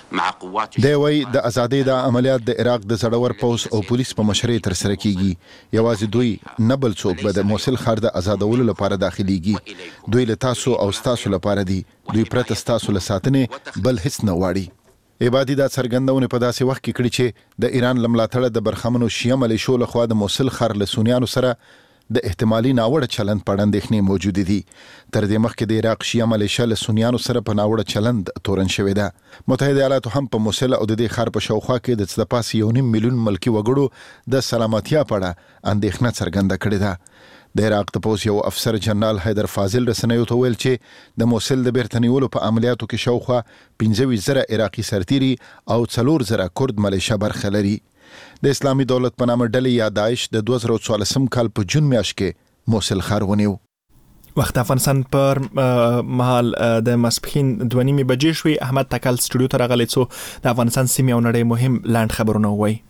دی وایي د ازادۍ د عملیات د عراق د زړور پوځ او پولیس په مشرۍ ترسره کیږي. یوازې دوی نه بل څوک به د موصل ښار د آزادولو لپاره داخليږي. دوی له تاسو او ستاسو لپاره دي. دوی پرته ستاسو له ساتنې بل هیڅ نه واړي. عبادي دا څرګندونه په داسې وخت کې کړي چې د ایران لملاتړ د برخمنو شیعه ملیشو لخوا د موصل ښار له سنیانو سره د احتمالي ناوړه چلند په اړه اندېښنې موجودې دي. تر دې مخکې د عراق شیعه ملیشه له سنیانو سره په ناوړه چلند تورن شوې ده. متحده ایالاتو هم په موصل او د دې ښار په شاوخوا کې د څه د پاسه 1.5 میلیون ملکي وګړو د سلامتیا په اړه اندېښنه څرګنده کړې ده. د عراق د پوځ یو افسر جنرال حیدر فاضل رسنیو ته ویل چې د موصل د بیرته نیولو په عملیاتو کې شاوخوا 15,000 عراقي سرتیري او 4,000 کورد ملیشه برخه لري. د اسلامي دولت په نامه ډلې یا داعش د 2014 کال په جون میاشت کې موصل ښار ونیو. وخت افغانستان پر مهال د ماسپښین 2:30 بجې شوې. احمد تکل سټوډیو ته راغلی څو د افغانستان سیمې او نړۍ مهم لاند خبرونه وایي.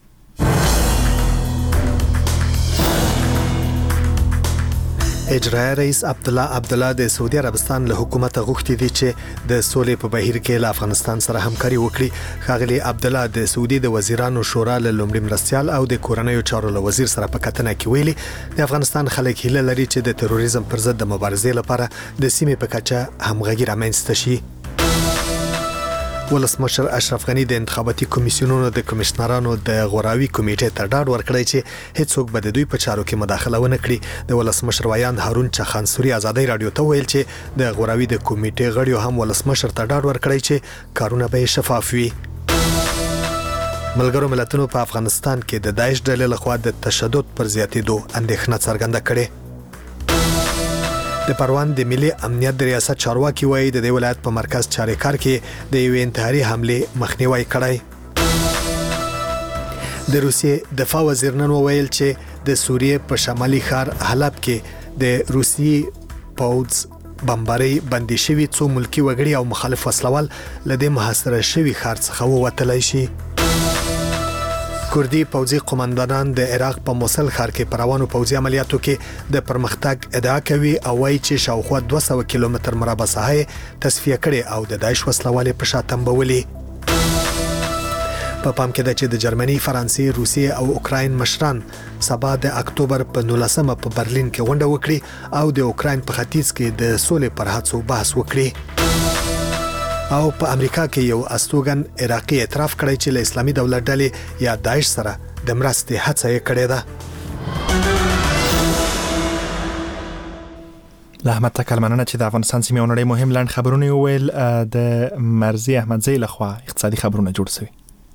اجرایي رئیس عبدالله د سعودي عربستان له حکومت غوښتي دي چې د سولې په بهیر کې له افغانستان سره همکاري وکړي. ښاغلي عبدالله د سعودي د وزیرانو شورا له لومړي مرستیال او د کورنیو چارو له وزیر سره په کتنه کې ویلي د افغانستان خلک هیله لري چې د تروریزم پر ضد د مبارزې لپاره د سیمې په کچه همغږي رامنځته شي. ولسمشر اشرف غنی د انتخاباتي کمیسیونونو د کمشنرانو د غوراوي کمیټې ته ډاډ ورکړی چې هیڅوک به د دوی په چارو کې مداخله ونه کړي. د ولسمشر ویاند هارون چخانسوري ازادي رادیو ته ویل چې د غوراوي د کمیټې غړیو هم ولسمشر ته ډاډ ورکړی چې کارونه به شفاف وي. ملګرو ملتونو په افغانستان کې د داعش ډلې لخوا د تشدد پر زیاتېدو اندېښنه څرګنده کړې. د پروان د ملي امنیت د ریاست چارواکي وایي د دې ولایت په مرکز چاریکار کې د یو انتحاري حمله مخنیوي کړی. د روسیې دفاع وزیر نن ویل چې د سوریې په شمالي ښار حلب کې د روسیې پوځ بمباري بندي شوی څو ملکی وګړي او مخالف وسلوال لدې محاصره شوی ښار څخه ووتلای شي. کوردي پوځي قومندانان د عراق په موصل ښار کې پروانو پوځي عملیاتو کې د پرمختګ ادعا کوي او وايي چې شاوخوا 200 کیلومتر مربع ساحه تصفیه کړي او د داعش وسلوال په شا تنبولي. په پام کې ده چې د جرمني، فرانسې، روسیې او اوکراین مشران سبا د اکتوبر په 19 په برلین کې غونډه وکړي او د اوکراین په ختیځ کې د سولې پر هڅو بحث وکړي. او په امریکا کې یو استوګن عراقي اعتراف کړی چې له اسلامي دولت ډلې یا داعش سره د مرستې هڅه یې کړې ده. له احمد تکل مننه چې د افغانستان سیمې او نړۍ مهم لاند خبرونه ویل. د مرزي احمدزی لخوا اقتصادي خبرونه جوړ شوي.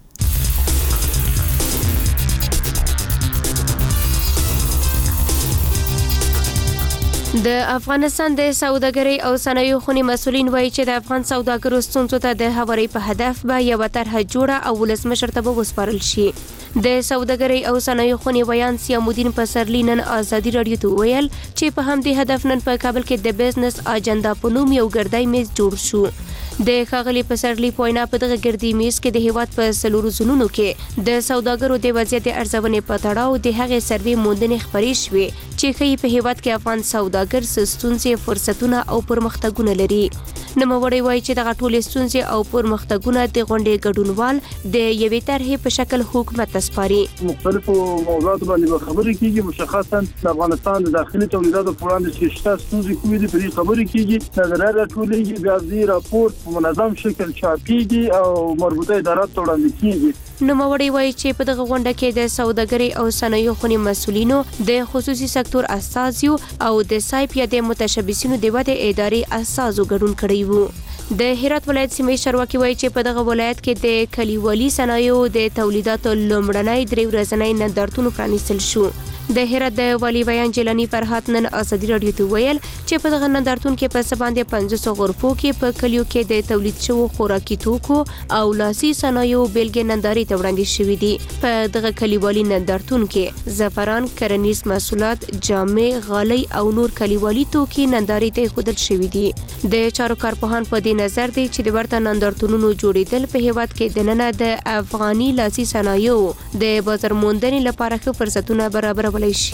د افغانستان د سوداګرۍ او صنایعو خونې مسولین وایي چې د افغان سوداګرو ستونزو ته د هواري په هدف به یو طرحه جوړه او ولسمشر ته به وسپارل شي. د سوداګرۍ او صنایعو خونې ویان سیامودین پسرلی نن ازادي رادیو ته ویل چې په همدې هدف نن په کابل کې د بزنس اجنډا په نوم یو ګردی میز جوړ شو. د ښاغلي پسرلی پوینا په دغه ګردی میز کې د هیواد په سلورو زونونو کې د سوداګرو د وضعیت ارزونې په تړاو د هغې سروې موندنې خپرې شوې چې ښیي په هیواد کې افغان سوداګر ستونزې، فرصتونه او پرمختګونه لري. نوموړی وایي چې دغه ټولې ستونزې او پرمختګونه د غونډې ګډونوال د یوې طرحې په شکل حکومت ته سپاري. مختلفو موضوعاتو باندې خبرې کیږي، مشخصا د افغانستان د داخلي تولیداتو په وړاندې چې شته ستونزې کومې دي په دې خبرې کیږي. نظریه راټولیږي، بیا د راپور په منظم شکل چاپیږي او مربوطه ادارات ته وړاندې کیږي. نوموړی وایي چې په دغه غونډه کې د سوداګرۍ او صنایعو خونې مسؤلینو، د خصوصي سکتور استازیو او د سایپ یا د متشبثینو د ودې ادارې استازو ګډون کړی وو. د هرات ولایت سیمې چارواکي وایي چې په دغه ولایت کې د کلیوالي صنایعو د تولیداتو لومړنی 3 ورځنی نندارتون پرانیستل شو. د هرات د والی بیان جیلانی فرحات نن ازادي رادیو ته ویل چې په دغه نندارتون کې په سباندې 500 غرفو کې په کلیو کې د تولید شوو خوراکي توکو او لاسي صنایعو بیلګې نندارې ته وړاندې شوې دي. په دغه کلیوالي نندارتون کې زعفران، کرنیز محصولات، جامې، غالۍ او نور کلیوالي توکي نندارې ته ښودل شوي دي. د چارو کارپوهان په دې نظر دي چې د ورته نندارتونونو جوړېدل په هیواد کې دننه د افغاني لاسي صنایعو د بازار موندنې لپاره ښه فرصتونه برابرولای شي.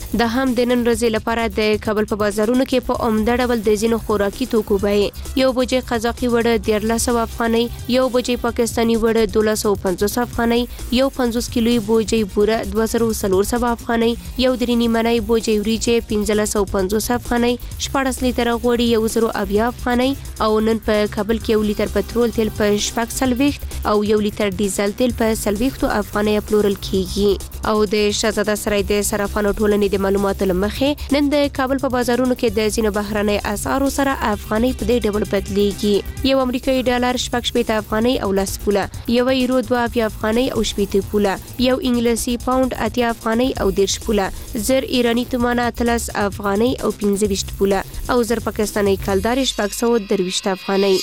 د هم د نن ورځې لپاره د کابل په بازارونو کې په عمده ډول د ځینو خوراکي توکو بیې یو بوجي قزاقي وړه 1300 افغانۍ، یو بوجي پاکستاني وړه 1250 افغانۍ، یو 50 کیلویي بوجي بوره 2400 افغانۍ، یو درې نیمنۍ بوجي وریجې 1550 افغانۍ، 14 لیتره غوړي 1070 افغانۍ او نن په کابل کې 1 لیتر پټرول تیل په 440 او 1 لیتر ډیزل تیل په 40 افغانۍ پلورل کیږي. او د شهزاده سرای د صرافانو ټولنې د معلوماتو لمخې نن د کابل په بازارونو کې د ځینو بهرنۍ اسعارو سره افغانۍ په دې ډول بدلیږي. یو امریکایي ډالر 80 افغانۍ او 10 پوله، یو یورو 2 افغانۍ او 80 پوله، یو انګلیسي پاوند 8 افغانۍ او 10 پوله، زر ایرانی تومانه 13 افغانۍ او 15 پوله او زر پاکستاني کلدار 623 افغانۍ.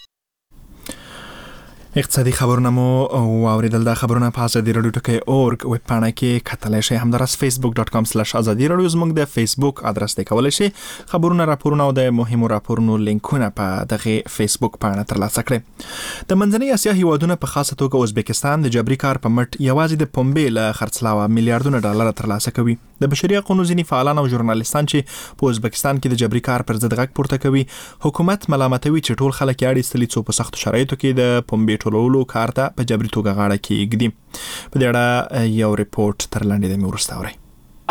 اقتصادي خبرونه مو واوریدل. دا خبرونه په ازادي رادیو ټکی اورګ ویب پاڼه کې کتلای شئ. همدارس facebook.com/azadi radio زموږ د فیسبوک ادرس ته کولای شئ خبرونه، راپورونه او د مهمو راپورونو لینکونه په دغه فیسبوک پاڼه ترلاسه کړئ. د منځنۍ اسیا هیوادونه په خاصه توګه ازبکستان د جبري کار په مټ یوازې د پنبې له خرڅلاوه میلیارډونه ډالر ترلاسه کوي. د بشري حقوقو ځینې فعالان او ژورنالیستان چې په ازبکستان کې د جبري کار پر ضد غږ پورته کوي، حکومت ملامتوي چې ټول خلک یې اړیستلي څو په سختو شرایطو کې د پنبې ټولولو کار ته په جبري توګه غاړه کېږدي. په دې اړه یو ریپورت تر لاندې د مې وروسته اورئ.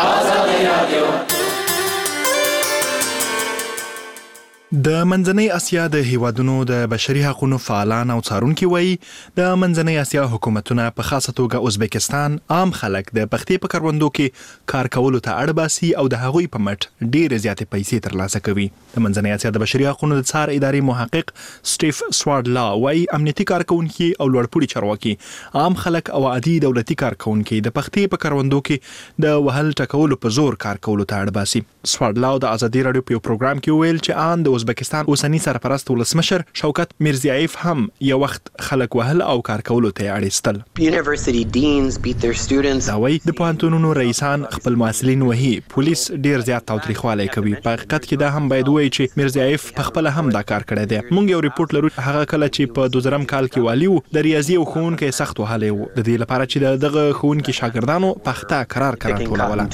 د منځنۍ اسیا د هیوادونو د بشري حقوقو فعالان او څارونکي وایي د منځنۍ اسیا حکومتونه په خاصه توګه ازبکستان عام خلک د پختې په کروندو کې کار کولو ته اړ باسي او د هغوی په مټ ډېرې زیاتې پیسې ترلاسه کوي. د منځنۍ اسیا د بشري حقوقو د څار ادارې محقق سټیف سوارډلا وایي امنیتي کارکونکي او لوړپوړي چارواکي عام خلک او عادي دولتي کارکونکي د پختې په کروندو کې د وهل ټکولو په زور کار کولو ته اړ باسي. سوارډلا د ازادي رادیو په پروګرام کې ویل چې ان د ازبکستان اوسنی سرپرست ولسمشر شوکت میرزیایف هم یو وخت خلک وهل او کار کولو ته اړیستل. University deans beat their students. دا وایي د پوهنتونونو رئیسان خپل محصلین وهي، پولیس ډیر زیات تاوتریخوالی کوي. په حقیقت کې دا هم باید وایي چې میرزیایف په خپل هم دا کار کړی دی. موږ یو ریپورت لرو هغه کله چې په 2000 کال کې والی وو د ریاضي او ښوونکی سخت وهلی وو د دې لپاره چې دغه ښوونکي شاګردانو پخته قرار ټولوله.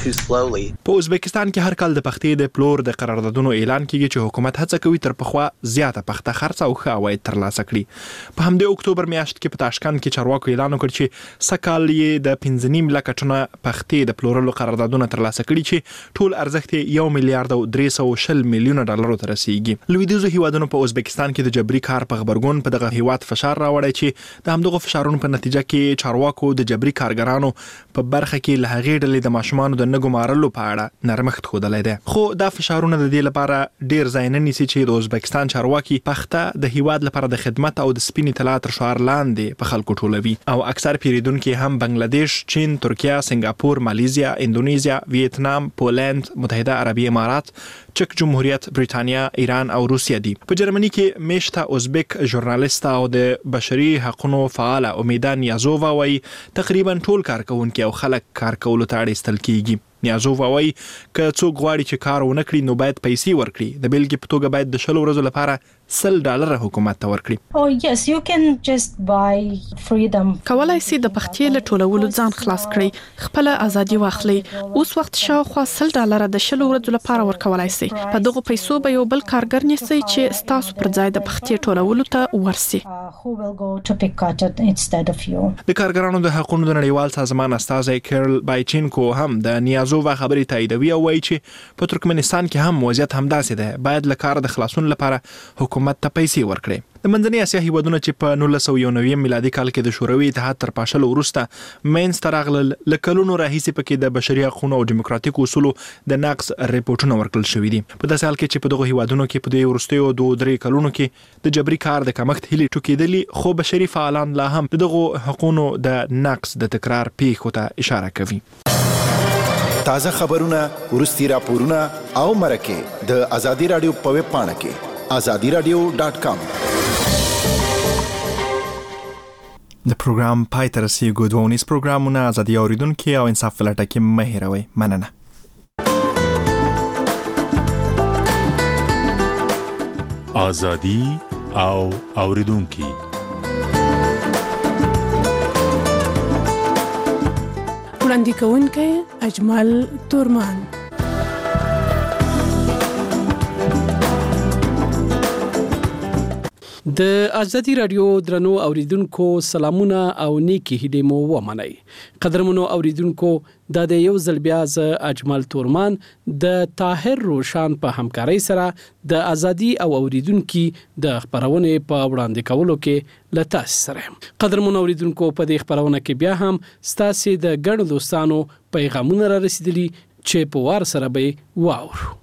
په ازبکستان کې هر کال د پختې د پلور د قراردادونو اعلان کیږي چې حکومت هڅه کوي تر پخوا زیاته پخته خرڅ او ښه عواید ترلاسه کړي. په همدې اکتوبر میاشت کې په تاشکند کې چارواکو اعلان وکړ چې سکهال یې د 15 لک ټنه پختې د پلورلو قراردادونه ترلاسه کړي چې ټول ارزښت یې 1 میلیارډ او 320 میلیونه ډالرو ته رسیږي. لویدیځو هیوادونو په ازبکستان کې د جبري کار په خبرګون په دغه هیواد فشار راوړی چې د همدغه فشارونو په نتیجه کې چارواکو د جبري کارګرانو په برخه کې له هغې ډلې د ماشومانو د نګو مارلو په اړه نرمښت ښودلی دی. خو دا فشارونه د دې لپاره ډیر ځای نه نیسي چې د ازبکستان چارواکي پخته د هیواد لپاره د خدمت او د سپینې طلا تر شعار لاندې په خلکو ټولوي او اکثر پیریدونکو هم بنگلاديش، چین، ترکیه، سنگاپور، مالیزیا، اندونیزیا، ویتنام، پولند، متحده عربی امارات، چک جمهوریت، بریتانیا، ایران او روسیه دي. په جرمني کې میشته ازبک ژورنالیست او د بشري حقوقو فعال امیدا نیازووا وایي تقریبا ټول کارکونکي او خلک کار کولو ته اړیستل کیږي. نیازووا وایي که څوک غواړي چې کار ونه کړي نو باید پیسې ورکړي. د بیلګې په توګه باید د 100 ورځو لپاره $100 حکومت ته ورکړي. Oh yes, you can just buy freedom. کولای شي د پختې له ټولولو ځان خلاص کړي، خپل ازادي واخلي. اوس وخت شاوخوا $100 د 100 ورځو لپاره ورکولای شي. په دغه پیسو به یو بل کارګر نیسي چې ستاسو پر ځای د پختې ټولولو ته ورسي. Who will go to pick cotton instead of you. د کارګرانو د حقوقو د نړیوال سازمان استازی کیرل بایچینکو هم د نیازووا خبرې تاییدوي او وایي چې په ترکمنستان کې هم وضعیت همداسې ده. باید له کار د خلاصون لپاره حکومت ته پیسې ورکړي. د منځنۍ اسیا هیوادونو چې په 1991 میلادي کال کې د شوروي اتحاد تر پاشلو وروسته منځته راغلل، له کلونو راهیسې پکې د بشري حقوقو او دیموکراتیکو اصولو د نقض ریپورتونه ورکړل شوي دي. په داسې حال کې چې په دغه هیوادونو کې په دې وروستیو 2-3 کلونو کې د جبري کار د کمښت هیلې ټوکېدلې، خو بشري فعالان لا هم دغه حقوقو د نقض د تکرار پیښو ته اشاره کوي. تازه خبرونه، ورستي راپورونه او مرکه د ازادي رادیو په ویب پاڼه کې azadiradio.com. د پروګرام پای ته رسیږو. دوونیز پروګرامونه ازادي اوریدونکو او انصاف فلټه کې مه هېروئ. مننه. ازادي او اوریدونکو وړاندې کوونکی اجمل تورمان. د ازادي رادیو درنو اوریدونکو سلامونه او نیکی هیله مو ومنئ. قدرمنو اوریدونکو د یو ځل بیا ز اجمل تورمان د طاهر روشان په همکارۍ سره د ازادي او اوریدونکو د خبرونه په وړاندې کولو کې لتاس سره. قدرمنو اوریدونکو په دې خبرونه کې بیا هم ستاسو د ګڼو دوستانو پیغامونه را رسیدلي چې په وار سره به واورو.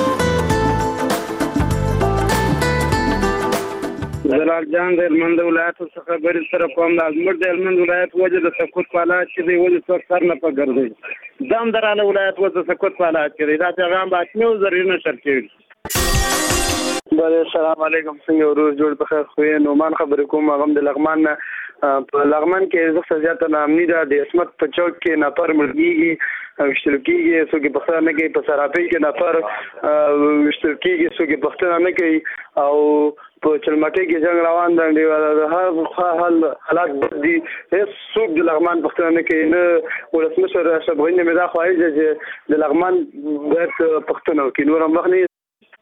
زلال جان د هلمند ولایت څخه خبرې سره کوم. د زموږ د هلمند ولایت وجه د سقوط په حالات کې دی، ولې څوک سر نه په ګرځي. دام دراله ولایت وجه د سقوط په حالات کې دی. دا پیغام به اتمیو زرینه نشر کېږي. بله السلام علیکم، څنګه ورور جوړ بخیر خوې نومان خبرې کوم. هغه د لغمان نه په لغمان کې زخه زیاته نامنی ده د اسمت په چوک کې نفر مرګيږي وشتل کېږي، څوک پښتنه نه کوي. په سراپي کې نفر وشتل کېږي، څوک پښتنه نه کوي. او په چلمټي کې جنگ روان دی. هر حال حالات دي، هیڅ څوک د لغمان پښتنه نه کوي. نه ولسمشر اشرف غنی مې دا خواهش چې د لغمان باید پښتنه وکړي. نور هم وخت نه.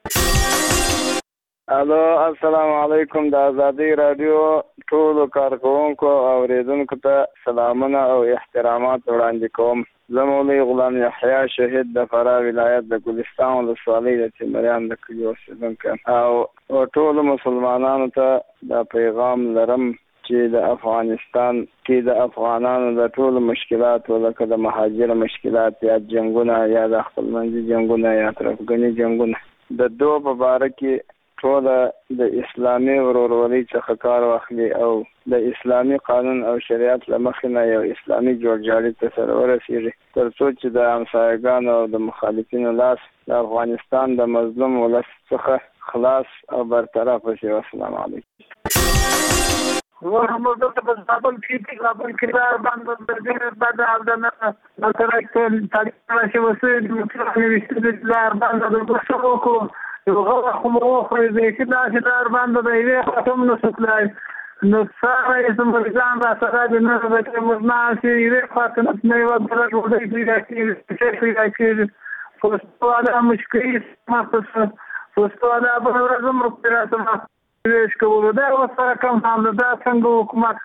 الو السلام علیکم. د ازادي رادیو ټولو کارکونکو او اوریدونکو ته سلامونه او احترامات وړاندې کوم. زه مولوي غلام یحیی شهید د فراه ولایت د ګلستان ولسوالۍ د تیمریان د کلي اوسېدونکی او ټولو مسلمانانو ته دا پیغام لرم چې د افغانستان کې د افغانانو د ټولو مشکلات لکه د مهاجر مشکلات یا جنگونه یا د خپلمنځي جنگونه یا ترفګني جنگونه د دوه په باره کې ټول د اسلامي ورورولۍ څخه کار واخلي او د اسلامي قانون او شریعت له مخې نه یو اسلامي جوړجاړي ته سره ورسېږي، تر څو چې د همسایګانو او د مخالفینو لاس د افغانستان د مظلوم ولس څخه خلاص او برطرف شي. السلام علیکم. محمد صاحب کابل کې کار باندې د بعد عبدالله مثلا تعلیم شي وسیل د لار باندې د وسو کو یو غوښه خو خو دې چې دا چې لار باندې د یوه ختم نو سکلای نو ساره یې سمرجان را سره د نن د مزنا چې یې خاطر نه یو بل ورته چې چې فوستواله مشکل ما فوستواله په ورځم راځم چې کومه دا وسره کوم هم دا څنګه حکومت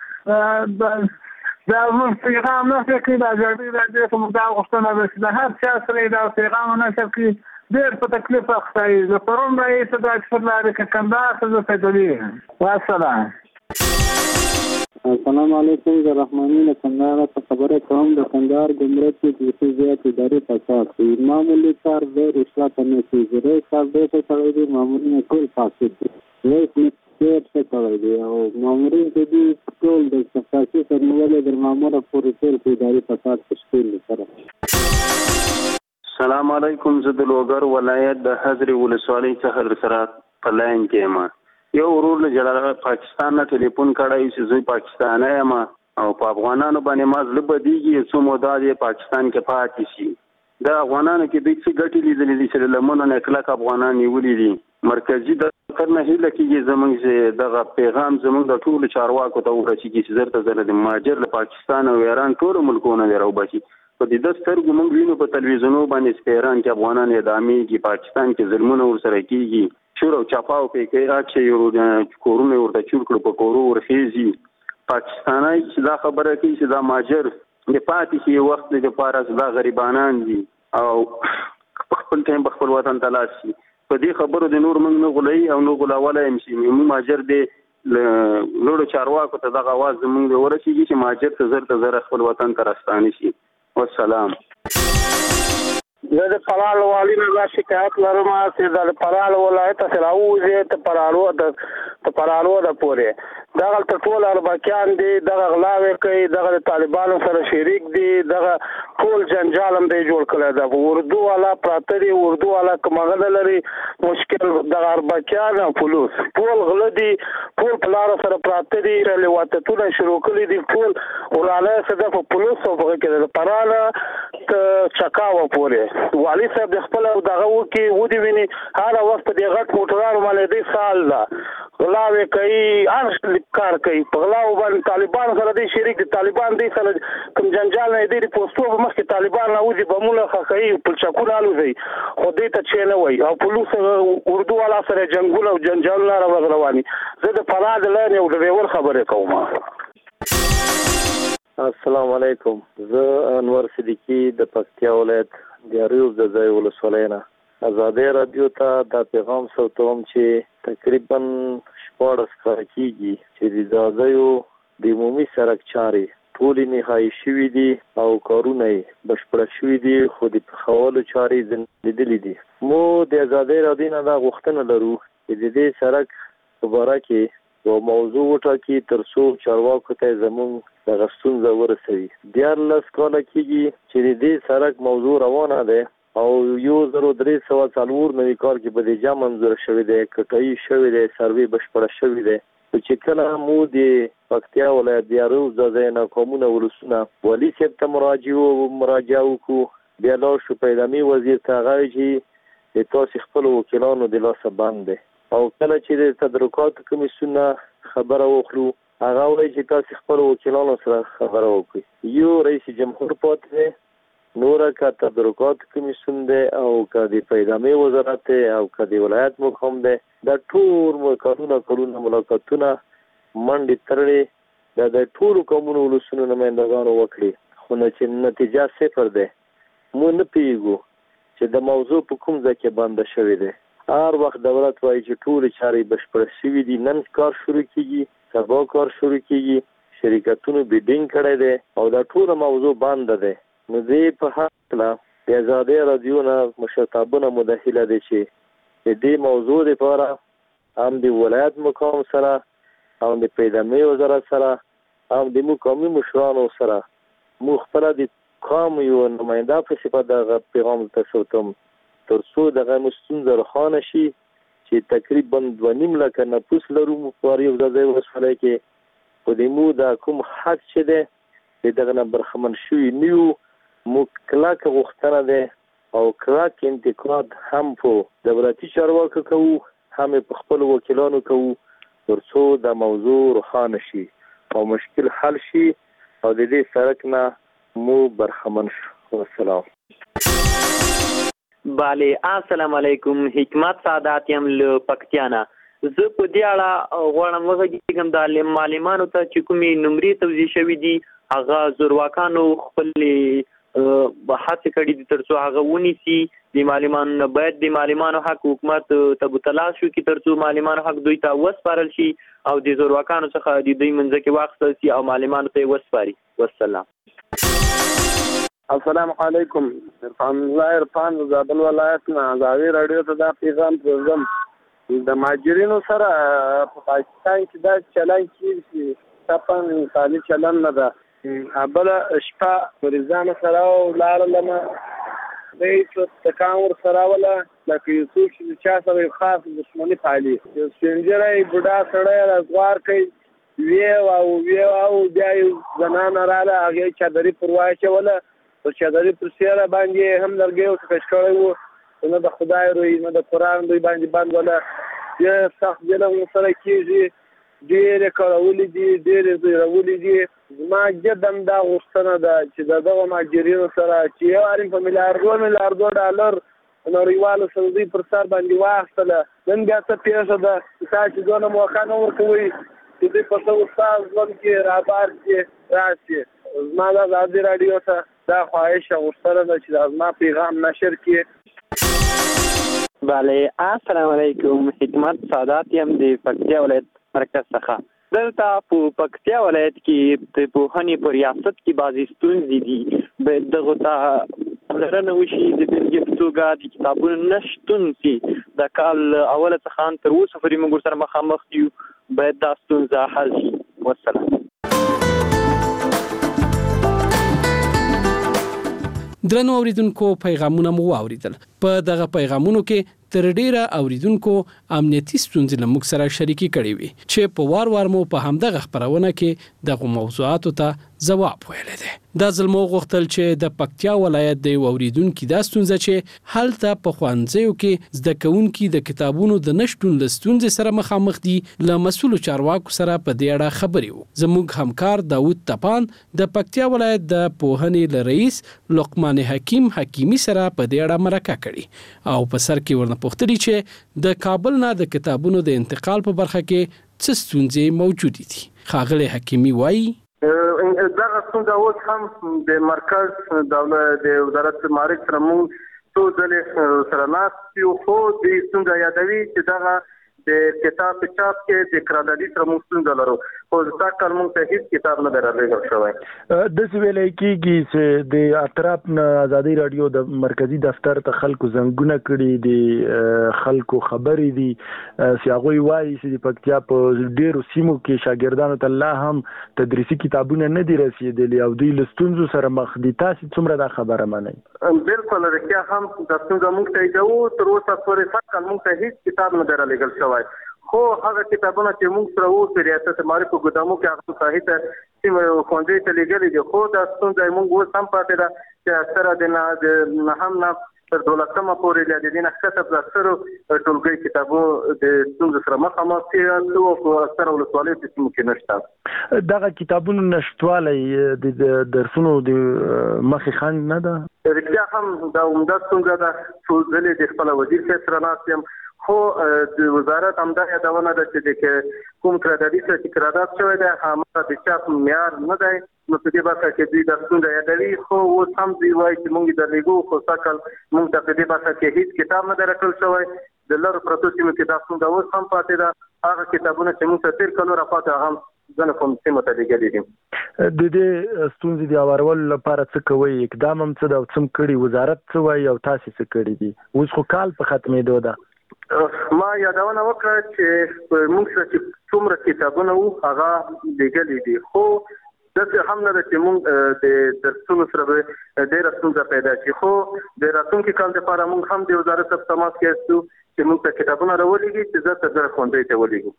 دا موږ پیغام نه کوي دا د کوم دا غوښتنه ده د هر چا سره دا پیغام نه کوي ډېر په تکلیف اخته د پرون رئیس د اکثر لارې کندهار څخه پیدلې والسلام. السلام علیکم. زه رحماني له کندهار څخه خبره کوم. د کندهار ګمرک کې د زیات ادارې فساد دی، معمولی کار د رشوت نه کیږي. ریښه د څه کوي دي مامورین ټول فاسد دي، ریښه څه کوي دي او مامورین دې ټول د سفارتي سرمایه در ماموره پورې ټول ادارې فساد تشکیل کړي. السلام علیکم. زه د لوګر ولایت د حضرت ولسوالۍ څخه سره په لاین کې ما یو ورور له جلال پاکستان نه ټلیفون کړی چې زه پاکستاني یم او په افغانانو باندې ما زړه بدیږي څو موده د پاکستان کې پاتې شي. د افغانانو کې د څه ګټې لیدلې دي چې لمنو نه کلک افغانان نیولي دي. مرکزی د کرنه هیله کېږي زمونږ چې دغه پیغام زمونږ د ټولو چارواکو ته ورسیږي چې زرته زره د مهاجر له پاکستان او ایران ټولو ملکونو نه راوباسي. په دې د سترګو موږ وینو په تلویزیونو باندې چې ایران کې افغانان اعدامېږي، پاکستان کې ظلمونه ورسره کېږي، شور او چاپاو پې کوي چې کورونه ورته چور کړو په کورو ورخېږي. پاکستاني چې دا خبره کوي چې دا مهاجر د پاتې شي وخت لپاره دا غریبانان دي او خپل ټایم په خپل وطن ته لاړ شي. په دې خبرو د نور موږ نه غولوي او نه غولاولی هم شي. موږ مهاجر دی لوړو چارواکو ته دغه اواز زموږ ورسېږي چې مهاجر ته زر ته زر خپل وطن ته راستانه شي. والسلام. زه د پرال والي نه دا شکایت لرم چې د پرال ولایت سره راوځي ته پرالو د پورې دغه ټول اربکیان دي، دغه غلاوې کوي، دغه طالبانو سره شریک دي، دغه ټول جنجال هم دی جوړ کړی ده. اردو والا پراته دي، اردو والا کومه لري مشکل دغه اربکیان او پولیس ټول غله دي، ټول په لار سره پراته دي، لواتتونه شروع کړي دي، ټول ولاله سره په پولیس او په کې د پراله چکاوه پورې والي صاحب د خپل دغه وکي ودی ویني هر وخت د غټ موټرانو باندې دی سال ده غلاوي کوي هر کار کوي په غلاو باندې طالبان سره دي شریک دي طالبان دي سره کوم جنجال نه دي پوسټو په مخ کې طالبان راوځي بمونه خخي په چکونه الوزي خو دې ته چې نه وای او پولیس اردو والا سره جنگول او جنجال نه رواني زه د فلاد لاره یو ډریور خبره کوم. السلام علیکم. زه انور صدیقی د پکتیا ولایت د اریوب د ځای ولسوالۍ نه آزادی رادیو ته دا پیغام سوتوم چې تقریبا 14 کال کېږي چې د ځایو د عمومي سړک چارې ټولې نهایي شوي دي او کارونه یې بشپړ شوي دي خو د پخولو چارې لیدلې دي. مو د آزادی رادیو نه دا غوښتنه لرو چې د دې سړک په باره کې یو موضوع وټاکي تر څو چارواکو ته زموږ دغه ستونزه ورسوي. 14 کاله کېږي چې د دې سړک موضوع روانه ده او 1304 نوي کال کې به د جام منظور شوی دی کټای شوی دی سروي بشپړ شوی دی چې کله مو د پکتیا ولایت د اریوب ځای نه قومونه ولسونه ولی صاحب ته مراجعه وکړو بیا لاړ شو پیدامي وزیر ته غواړي چې تاسو خپل وکیلانو د لاسه باندې او کله چې د تدارکات کمیسیون خبره وکړو هغه وایي چې تاسو خپل وکیلانو سره خبره وکړئ. یو رئیس جمهور پاتې نور کا تدارکات کمیسیون دی او کا د پیدامي وزارت او کا د ولایت مقام دی دا ټول کارونه ملاقاتونه منډې ترړې د ټول قومونو ولسونو نمائندګانو وکړي خو نه چې نتیجه صفر ده. مو نه پیږو چې د موضوع په کوم ځای کې بند شوی دی. هر وخت دولت وایي چې ټول چارې بشپړ شوي دي نن کار شروع کیږي سبا کار شروع کیږي شرکتونو بیډینګ کړی دی او دا ټول موضوع بند ده. نو دې په حق د آزادی رادیو نه مشرتابونه مداخله دي چې د دې موضوع لپاره هم د ولایت مقام سره هم د پیدامي وزارت سره هم د مقامي مشرانو سره مو خپل د قوم یو نماینده په صفت د پیغام تاسوتم تر څو دغه مستونزه روښانه شي چې تقریبا 2.5 لک نفوس لرو په اریوب ځای ولسوالۍ کې په دې مو د کوم حق چې ده دغه نه برخمن شوي نیو مو کلاک غوښتنه ده او کلاک انتقاد هم په دولتي چارواکو کوو هم په خپل وکیلانو کوو تر څو د موضوع روښانه شي او مشکل حل شي او د دې سړک نه مو برخمن شو. والسلام. بله السلام علیکم. حکمت سعادت یم له پکتیانا. زه په دې اړه غواړم وغږیږم د معلمانو ته چې کومې نمرې توزیع شوي دي هغه زورواکانو خپل هڅه کړې دي تر څو هغه ونیسي د معلمانو باید د معلمانو حق حکومت تبتلا شو کې تر څو معلمانو حق دوی ته وسپارل شي او د زورواکانو څخه د دوی منځ کې واخیستل شي او معلمانو ته وسپاري. والسلام. السلام علیکم. عرفان زابل ولایت نه آزادی رادیو ته دا پیغام پرځم د ماجرینو سره په پاکستان کې دا چلن کیږي چې تعالی چلن نه ده بل شپه مریضان سره او لار لمه د تکاور سره ولا لکه یو څوک چې چا سره خاص دښمنی پالي یو سپینجرای بوډا سره راځوار کوي وی او بیا زنانه رااله هغه چادرې پرواچه ولا او چادرې پر سیاره باندې هم لرګي او کښکړې وو نو د خدای روي نو د قران دوی باندې باندې ولا یا سخت ظلم سره کیږي ډېر کارولې دي ډېر زیرولې دي ما جدم دا غوښتنه ده چې دغه ماجرینو سره چې یو اړین په میلیارډو ډالر نړیوالو سعودي پر سر باندې واخله نن بیا څه پیښه ده چې دونه موقع نه ورکوي چې دې په څو استاد ځوان کې رابار کې راشي زما د آزادي رادیو ته دا خواهش غوښتنه ده چې زما پیغام نشر کړي. بله السلام علیکم. حکمت سعادت یم د پکتیا ولایت مرکز څخه. دلته په پکتیا ولایت کې د پوهنې په ریاست کې بعضې ستونزې دي باید دغو ته پاملرنه وشي د بېلګې په توګه د کتابونو نشتون چې د کال اوله څخه تر اوسه پورې موږ ورسره مخامخ یو باید دا ستونزه حل شي. والسلام. درنو اوریدونکو پیغامونه مو واوریدل. په دغه پیغامونو کې تر ډیره اوریدونکو امنیتي ستونزې له موږ سره شریکي کړې وي چې په وار مو په همدغه خبرونه کې دغه موضوعاتو ته ځواب ویلی دی. دا ځل مو غوښتل چې د پکتیا ولایت د اوریدونکو د ستونزه چې هلته په ښوونځیو کې زده کوونکي د کتابونو د نشټون له ستونزې سره مخامخ دي له مسؤلو چارواکو سره په دې اړه خبرې وو. زموږ همکار داوود تپان د پکتیا ولایت د پوهنې له رئیس لقمان حکیمی سره په دې اړه مرکه کړې او په سر کې ورنه پوښتنه چې د کابل نه د کتابونو د انتقال په برخه کې څه ستونزې موجود دي. خاغلی حکیمی وایي دا څنګه اوس هم د مرکز دولت د وزارت معارف سره موږ څو ځلې سره ناست یو، خو د څنګه یادوي چې دا د کتاب په چاپ کې د قراردادي سره موږ څنګه لرو، خو دا کار موږ ته هیڅ کتاب نه درلېږل شوی. د څه ویلای کېږي چې د اطراف نه ازادي رادیو د مرکزی دفتر ته خلکو زنګونه کړي دي، خلکو خبرې دي چې هغه وایي چې د پکتیا په ډیرو سیمو کې شاګردانو ته لا هم تدریسي کتابونه نه دي رسیدلي او دوی له ستونزو سره مخ دي. تاسو څومره دا خبره منئ؟ بالکل رښتیا هم د ستونزو موږ ته یو تر اوسه پورې فقط موږ ته هیڅ کتاب نه درلېږل شوی، خو هغه کتابونه چې موږ سره اوس په ریاست معارف په ګدامو کې هغه صحیح سیمه ښوونځي ته لېږلي دي، خو دا ستونزه موږ اوس هم پاتې ده چې اکثره د نهم نه تر 12مه پورې د دې نه ښکته په اکثرو ټولګي کتابو د ستونزو سره مخامخ دي او په اکثره ولسوالیو کې سیمو کې نشته. دغه کتابونو نشتوالی د درسونو د مخې خنډ نه ده؟ رښتیا هم دا عمده ستونزه ده. څو ځلې د خپل وزیر صاحب سره ناست یم، خو د وزارت همدا یادونه ده چې د کوم قراردادي سره چې قرارداد شوی دی هغه د چاپ معیار نه دی، نو په دې برخه کې دوی د ستونزه یادوي، خو اوس هم دوی وایي چې موږ درلېږو، خو سږ کال موږ ته په دې برخه کې هیڅ کتاب نه دی راکړل شوی. د لرو پرتو سیمو کې دا ستونزه اوس هم پاتې ده. هغه کتابونه چې موږ ته تېر کال راپاتې هم ځنه کوم سیمو ته لېږلي دي. د دې ستونزې د هوارولو لپاره څه کوئ؟ اقدام هم څه ده او څه کړي؟ وزارت څه وایي او تاسو څه کړي دي؟ اوس خو کال په ختمېدو ده. ما یادونه وکړه چې موږ سره چې څومره کتابونه وو هغه لېږلي دي، خو داسې هم نه ده چې موږ د درسونو سره ډېره ستونزه پیدا شي، خو د راتلونکي کال لپاره موږ هم د وزارت سره تماس کې یاستو چې موږ ته کتابونه راولېږي چې زه تر ځای ښوونځي ته ولېږو.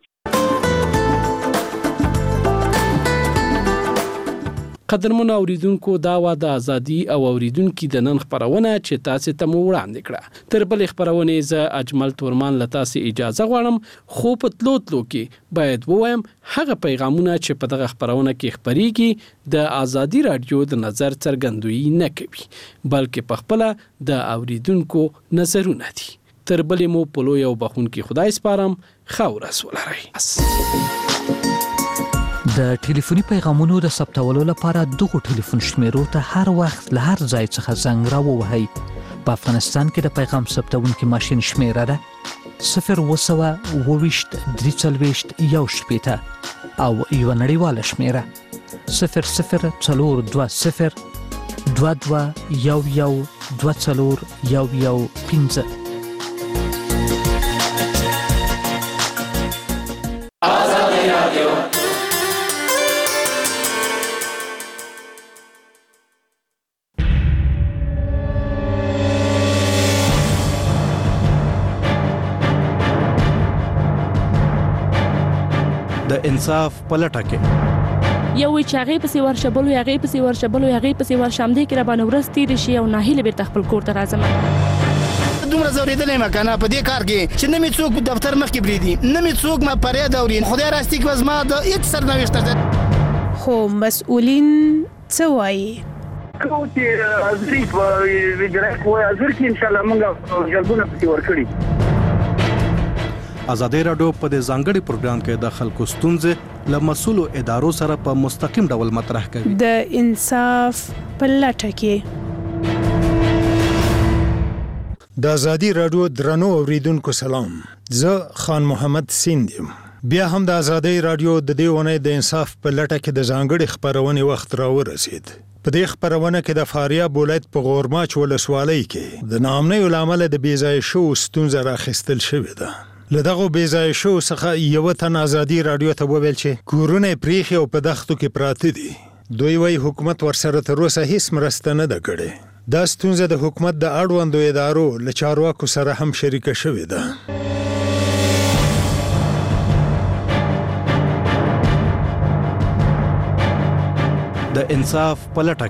قدرمنو اوریدونکو، دا وا د ازادي او اوریدونکو د نن خبرونه چې تاسو ته مو وړاندې کړه. تر بل خبرونه ز اجمل تورمان لته سي اجازه غواړم، خو په تلو کې باید ووایم هغه پیغامونه چې په دغه خبرونه کې خبريږي د ازادي رادیو د نظر څرګندوي نه کوي، بلکې په خپل د اوریدونکو نظرونه دي. تر بل مو په لوی او بخون کې خدای سپارم، خاور اسولري. د ټلیفوني پیغامونو د ثبتولو لپاره دغه ټلیفون شمیرو ته هر وخت له هر ځای څخه زنګ راووهئ. په افغانستان کې د پیغام ثبتونکو ماشين شمیره ده 020 340 1 او یو نړیواله شمیره 0040 22 11 24 انصاف پلټه کې یو چاغې پسې ورشبلو یاغې پسې ورشبلو یاغې پسې ورشمدې کې را باندې ورستې رشي او ناهیله بیرته خپل کور ته راځم. دومره زوریدلې مکنه په دې کار کې چې نه می څوک دفتر مخ کې بریدي، نه می څوک ما پرې دورین خدای راستي کې وزما د هیڅ سرنوشت ده. خو مسؤلین څه وایي؟ کوم چې ازري په ویډرک وای ازر کې ان شاء الله موږ جلبونه پسې ورکړي. ازادي رادیو په دې ځانګړي پروګرام کې د خلکو ستونزې له مسؤلو ادارو سره په مستقیم ډول مطرح کوي. د انصاف په لټه کې د ازادي رادیو درنو اوریدونکو سلام، زه خان محمد سیندیم. بیا هم د ازادي رادیو د دې ونې د انصاف په لټه کې د ځانګړي خبرونې وخت راورسید. په دې خبرونه کې د فاریاب ولایت په غورماچ ولسوالۍ کې د ناامنۍ لامل د بیځای شو ستونزه راخستل شوې ده. لدغه بیځای شو څخه یو تن ازادي رادیو ته وویل چې کورونه پریخي او په دښتو کې پراته دي. دوی وايي حکومت ورسره تر اوسه هیڅ مرسته نه ده کړې. دا ستونزه د حکومت د اړوندو ادارو له چارواکو سره هم شریکه شوې ده. د انصاف په لټه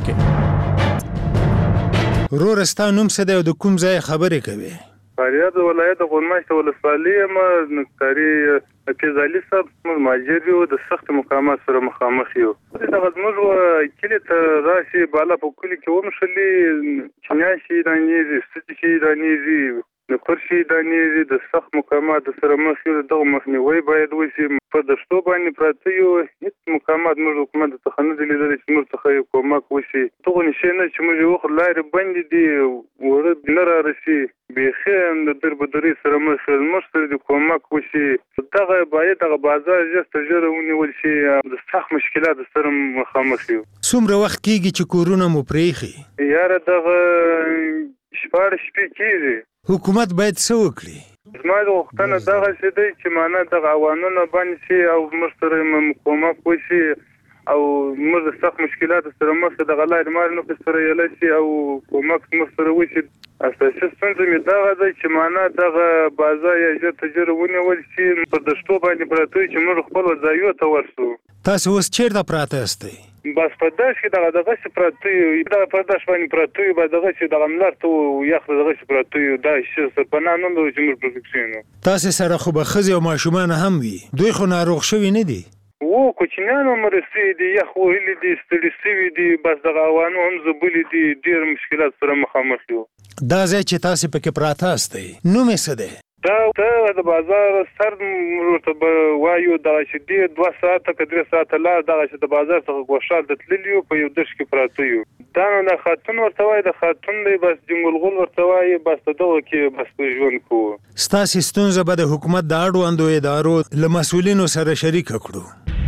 کې. ورستا نوم څه دی او د کوم ځای خبرې کوي؟ فاریاب ولایت غورماشت ولسوالۍ ما نکاري کېزالي صاحب مهاجر یو د سخت مقامات سره مخامخ یو. دا زموږ کلی ته راشي بالا په کلی کې ومشلي چنياشي دانيزي ستچي دانيزي نکرشي دانيزي د سخت مقامات سره مخ یو. دغه مخنیوي باید وشي. په دشتو باندې پراته یو هیڅ مقامات موږ حکومت ته خنه دي لیدل چې موږ څخه کومک وشي. دغه نشینه چې موږ یو خلای بند دي ورته لره رشي بخیم د دربدري سره مشر د کومک وشي. دغه باید دغه بازار جست جوړونی ولشي. د سخت مشکلات سره مخامخ یو. څومره وخت کېږي چې کورونه مو پریخي؟ یاره دغه شپږ شپې کېږي. حکومت باید څه وکړي؟ زما د وختونه دغه څه دی چې معنا دغه عوانونه باندې شي او موږ سره کومک وشي او موږ د سخت مشکلات سره مخ دغه لارې مارنو په سره یل شي او کومک موږ سره وشي. اساسي ستونزه می دغه دی چې معنا دغه بازار یا تجربه ونیول شي په دشتو باندې پراته چې موږ خپل ځایو ته ورسو. تاسو اوس چیرته پراته استئ؟ بس په داش کې دغه څه پراته یو. دغه په داش باندې پراته یو. دغه چې دغه ملت او یخ دغه څه پراته یو. دا شي څه په نام نو چې موږ پروتکشن. تاسو سره خو به خزي او ماشومان هم وي. دوی خو ناروغ شوي نه دي؟ وو کوچنیانو مرسي دي یخ وهلي دي ستړي سوي دي. بس دغه عوانو هم زبلي دي. ډېر مشکلات سره مخامخ یو. دا ځای چې تاسو پکې پراته استئ نوم یې څه دی؟ دا د بازار سر ورته وایو دغه چې دی 2 ساعته که 3 ساعته لا دغه چې د بازار څخه ګوښال د تللیو په یو دش کې پراته یو. دا نو د خاتون ورته وایي. د خاتون دی بس جنګلغول ورته وایي. بس دغه کې بس په ژوند کوو. ستاسو ستونزه به د حکومت د اړوندو ادارو له مسؤلینو سره شریک کړو.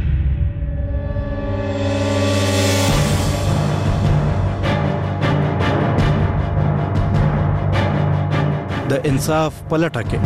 د انصاف په لټه کې.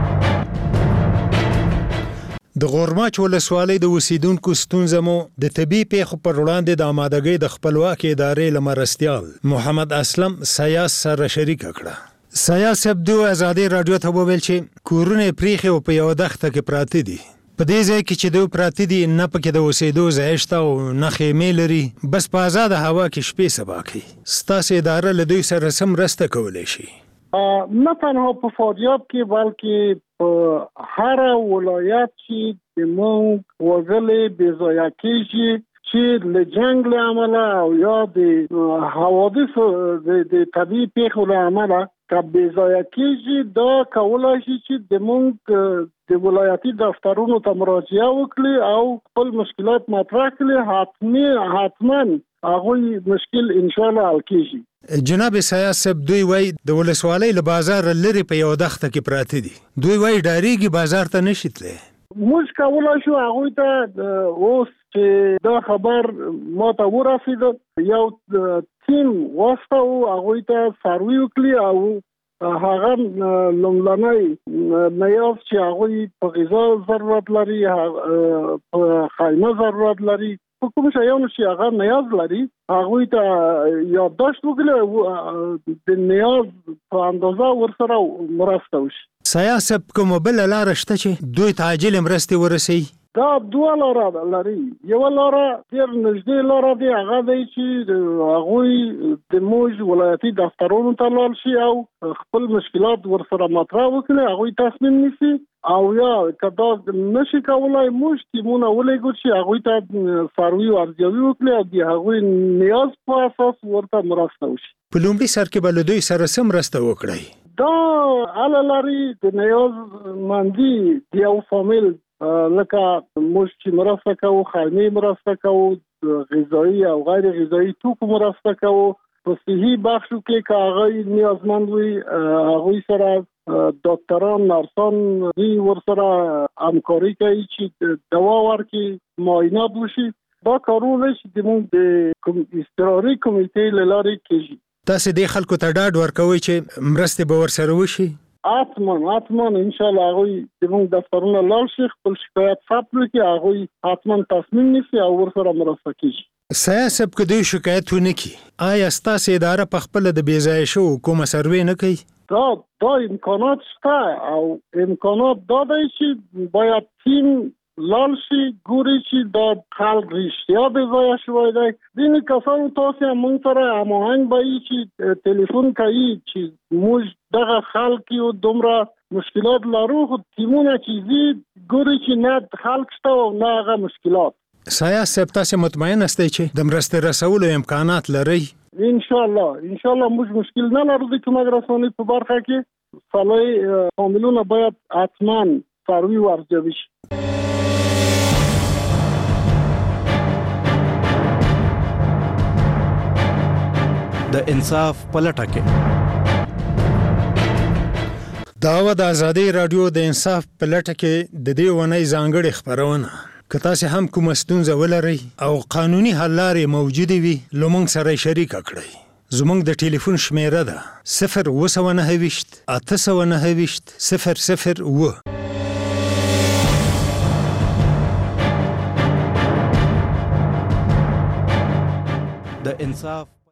د غورماچ ولسوالۍ د اوسیدونکو ستونزه مو د طبي پیښو پر وړاندې د آمادګۍ د خپلواکۍ ادارې له مرستیال محمد اسلم سیاس سره شریک کړه. سیاس عبدو آزادي رادیو ته وویل چې کورونه پریخي او په یو دښته کې پراته دي. په دې ځای کې چې دوی پراته دي نه پکې د اوسېدو ځای شته او نه خیمې لري. بس په آزاده هوا کې شپې سبا کوي. ستاسو اداره له دوی سره سم مرسته کولی شي؟ نه تنها په فاریاب کې بلکې په هر ولایت چې موږ وګړي بې ځایه کېږي چې له جنگ له امله او یا د حوادث د طبیعي پیښو له امله که بې ځایه کېږي دا کولای شي چې موږ د ولایتي دفترونو ته مراجعه وکړي او خپل مشکلات مطرح کړي. حتما هغوی مشکل ان شاء الله حل کېږي. جناب سیاس صاحب دوی وای د ولسوالۍ له بازار لري په یو دښته کې پراته دي. دوی وای ډاریږي بازار ته نشي تللی. موږ کولای شو هغوی ته اوس چې دا خبر ما ته ورسېد یو ټیم واستو هغوی ته سروي وکړي او هغه لومړنی نیاز چې هغوی په غذا ضرورت لري په خیمه ضرورت لري کوم شیانو چې هغه نیاز لري هغوی ته یادداشت وکړي د نیاز په اندازه ورسره مرسته وشي. سیاست کوم بل لاره شته چې دوی ته عاجل مرستې ورسوي؟ دا دوه لاره لري. یو لاره ډېر نږدې لاره دی. هغه دی چې هغوی د موږ ولایتي دفترونو ته لاړ شي او خپل مشکلات ورسره مطرح وکړي. هغوی تصمیم نیسي او یا کدا نشي کولای موږ ټیمونه ولېږو چې هغوی ته سروي او ارزیابي وکړي او د هغوی نیاز په اساس ورته مرسته وشي. په لومړي سر کې به له دوی سره څه مرسته وکړئ؟ دا علا لري د نیاز مندي د یو فامیل لکه موږ چې مرسته کوو خیمې مرسته کوو غذایی او غیر غذایی توکو مرسته کوو. په صحي بخشو کې که هغه نیازمند وي هغوی سره ډاکټران نرسان ورسره همکاري کوي چې دوا ورکړي معاینات وشي. دا کارونه چې زموږ د اضطراري کمیټې له لارې کېږي. تاسو دې خلکو ته ډاډ ورکوئ چې مرستې به ورسره وشي؟ حتما ان شاء الله هغوی زموږ دفترونه لاړ شي خپل شکایت ثبت کړي هغوی حتما تصمیم نیسي او ورسره مرسته کېږي. سیاست که دوی شکایت ونه کړي آیا ستاسو اداره په خپله د بې ځایه شوو کومه سروې نه کوي؟ دا امکانات شته او امکانات دا دی چې باید ټیم لالشي ګوري چې د خلک رښتیا بې ځایه شوی دی. ځینې کسانو تاسې هم موږ سره هماهنګ به وي چې ټلیفون کوي چې موږ دغه خلک یو دومره مشکلات لرو، خو ټیمونه چې ځي ګوري چې نه خلک شته او نه هغه مشکلات. سایه صاحب تاسې مطمئن استئ چې د مرستې رسولو امکانات لرئ؟ انشاءالله موږ مشکل نه لرو د کومک رسانۍ په برخه کې. سالای فامیلونه باید حتما څاروي ورجوي شي. د انصاف پلټه کې دا د آزادۍ رادیو د انصاف پلټه کې د دې ونې ځانګړې خبرونه. که تاسې هم کومه ستونزه ولرئ او قانوني حل لارې موجودې وي نو موږ سره شریکه کړئ. زموږ د ټلیفون شمیره ده 029 829 002. د انصاف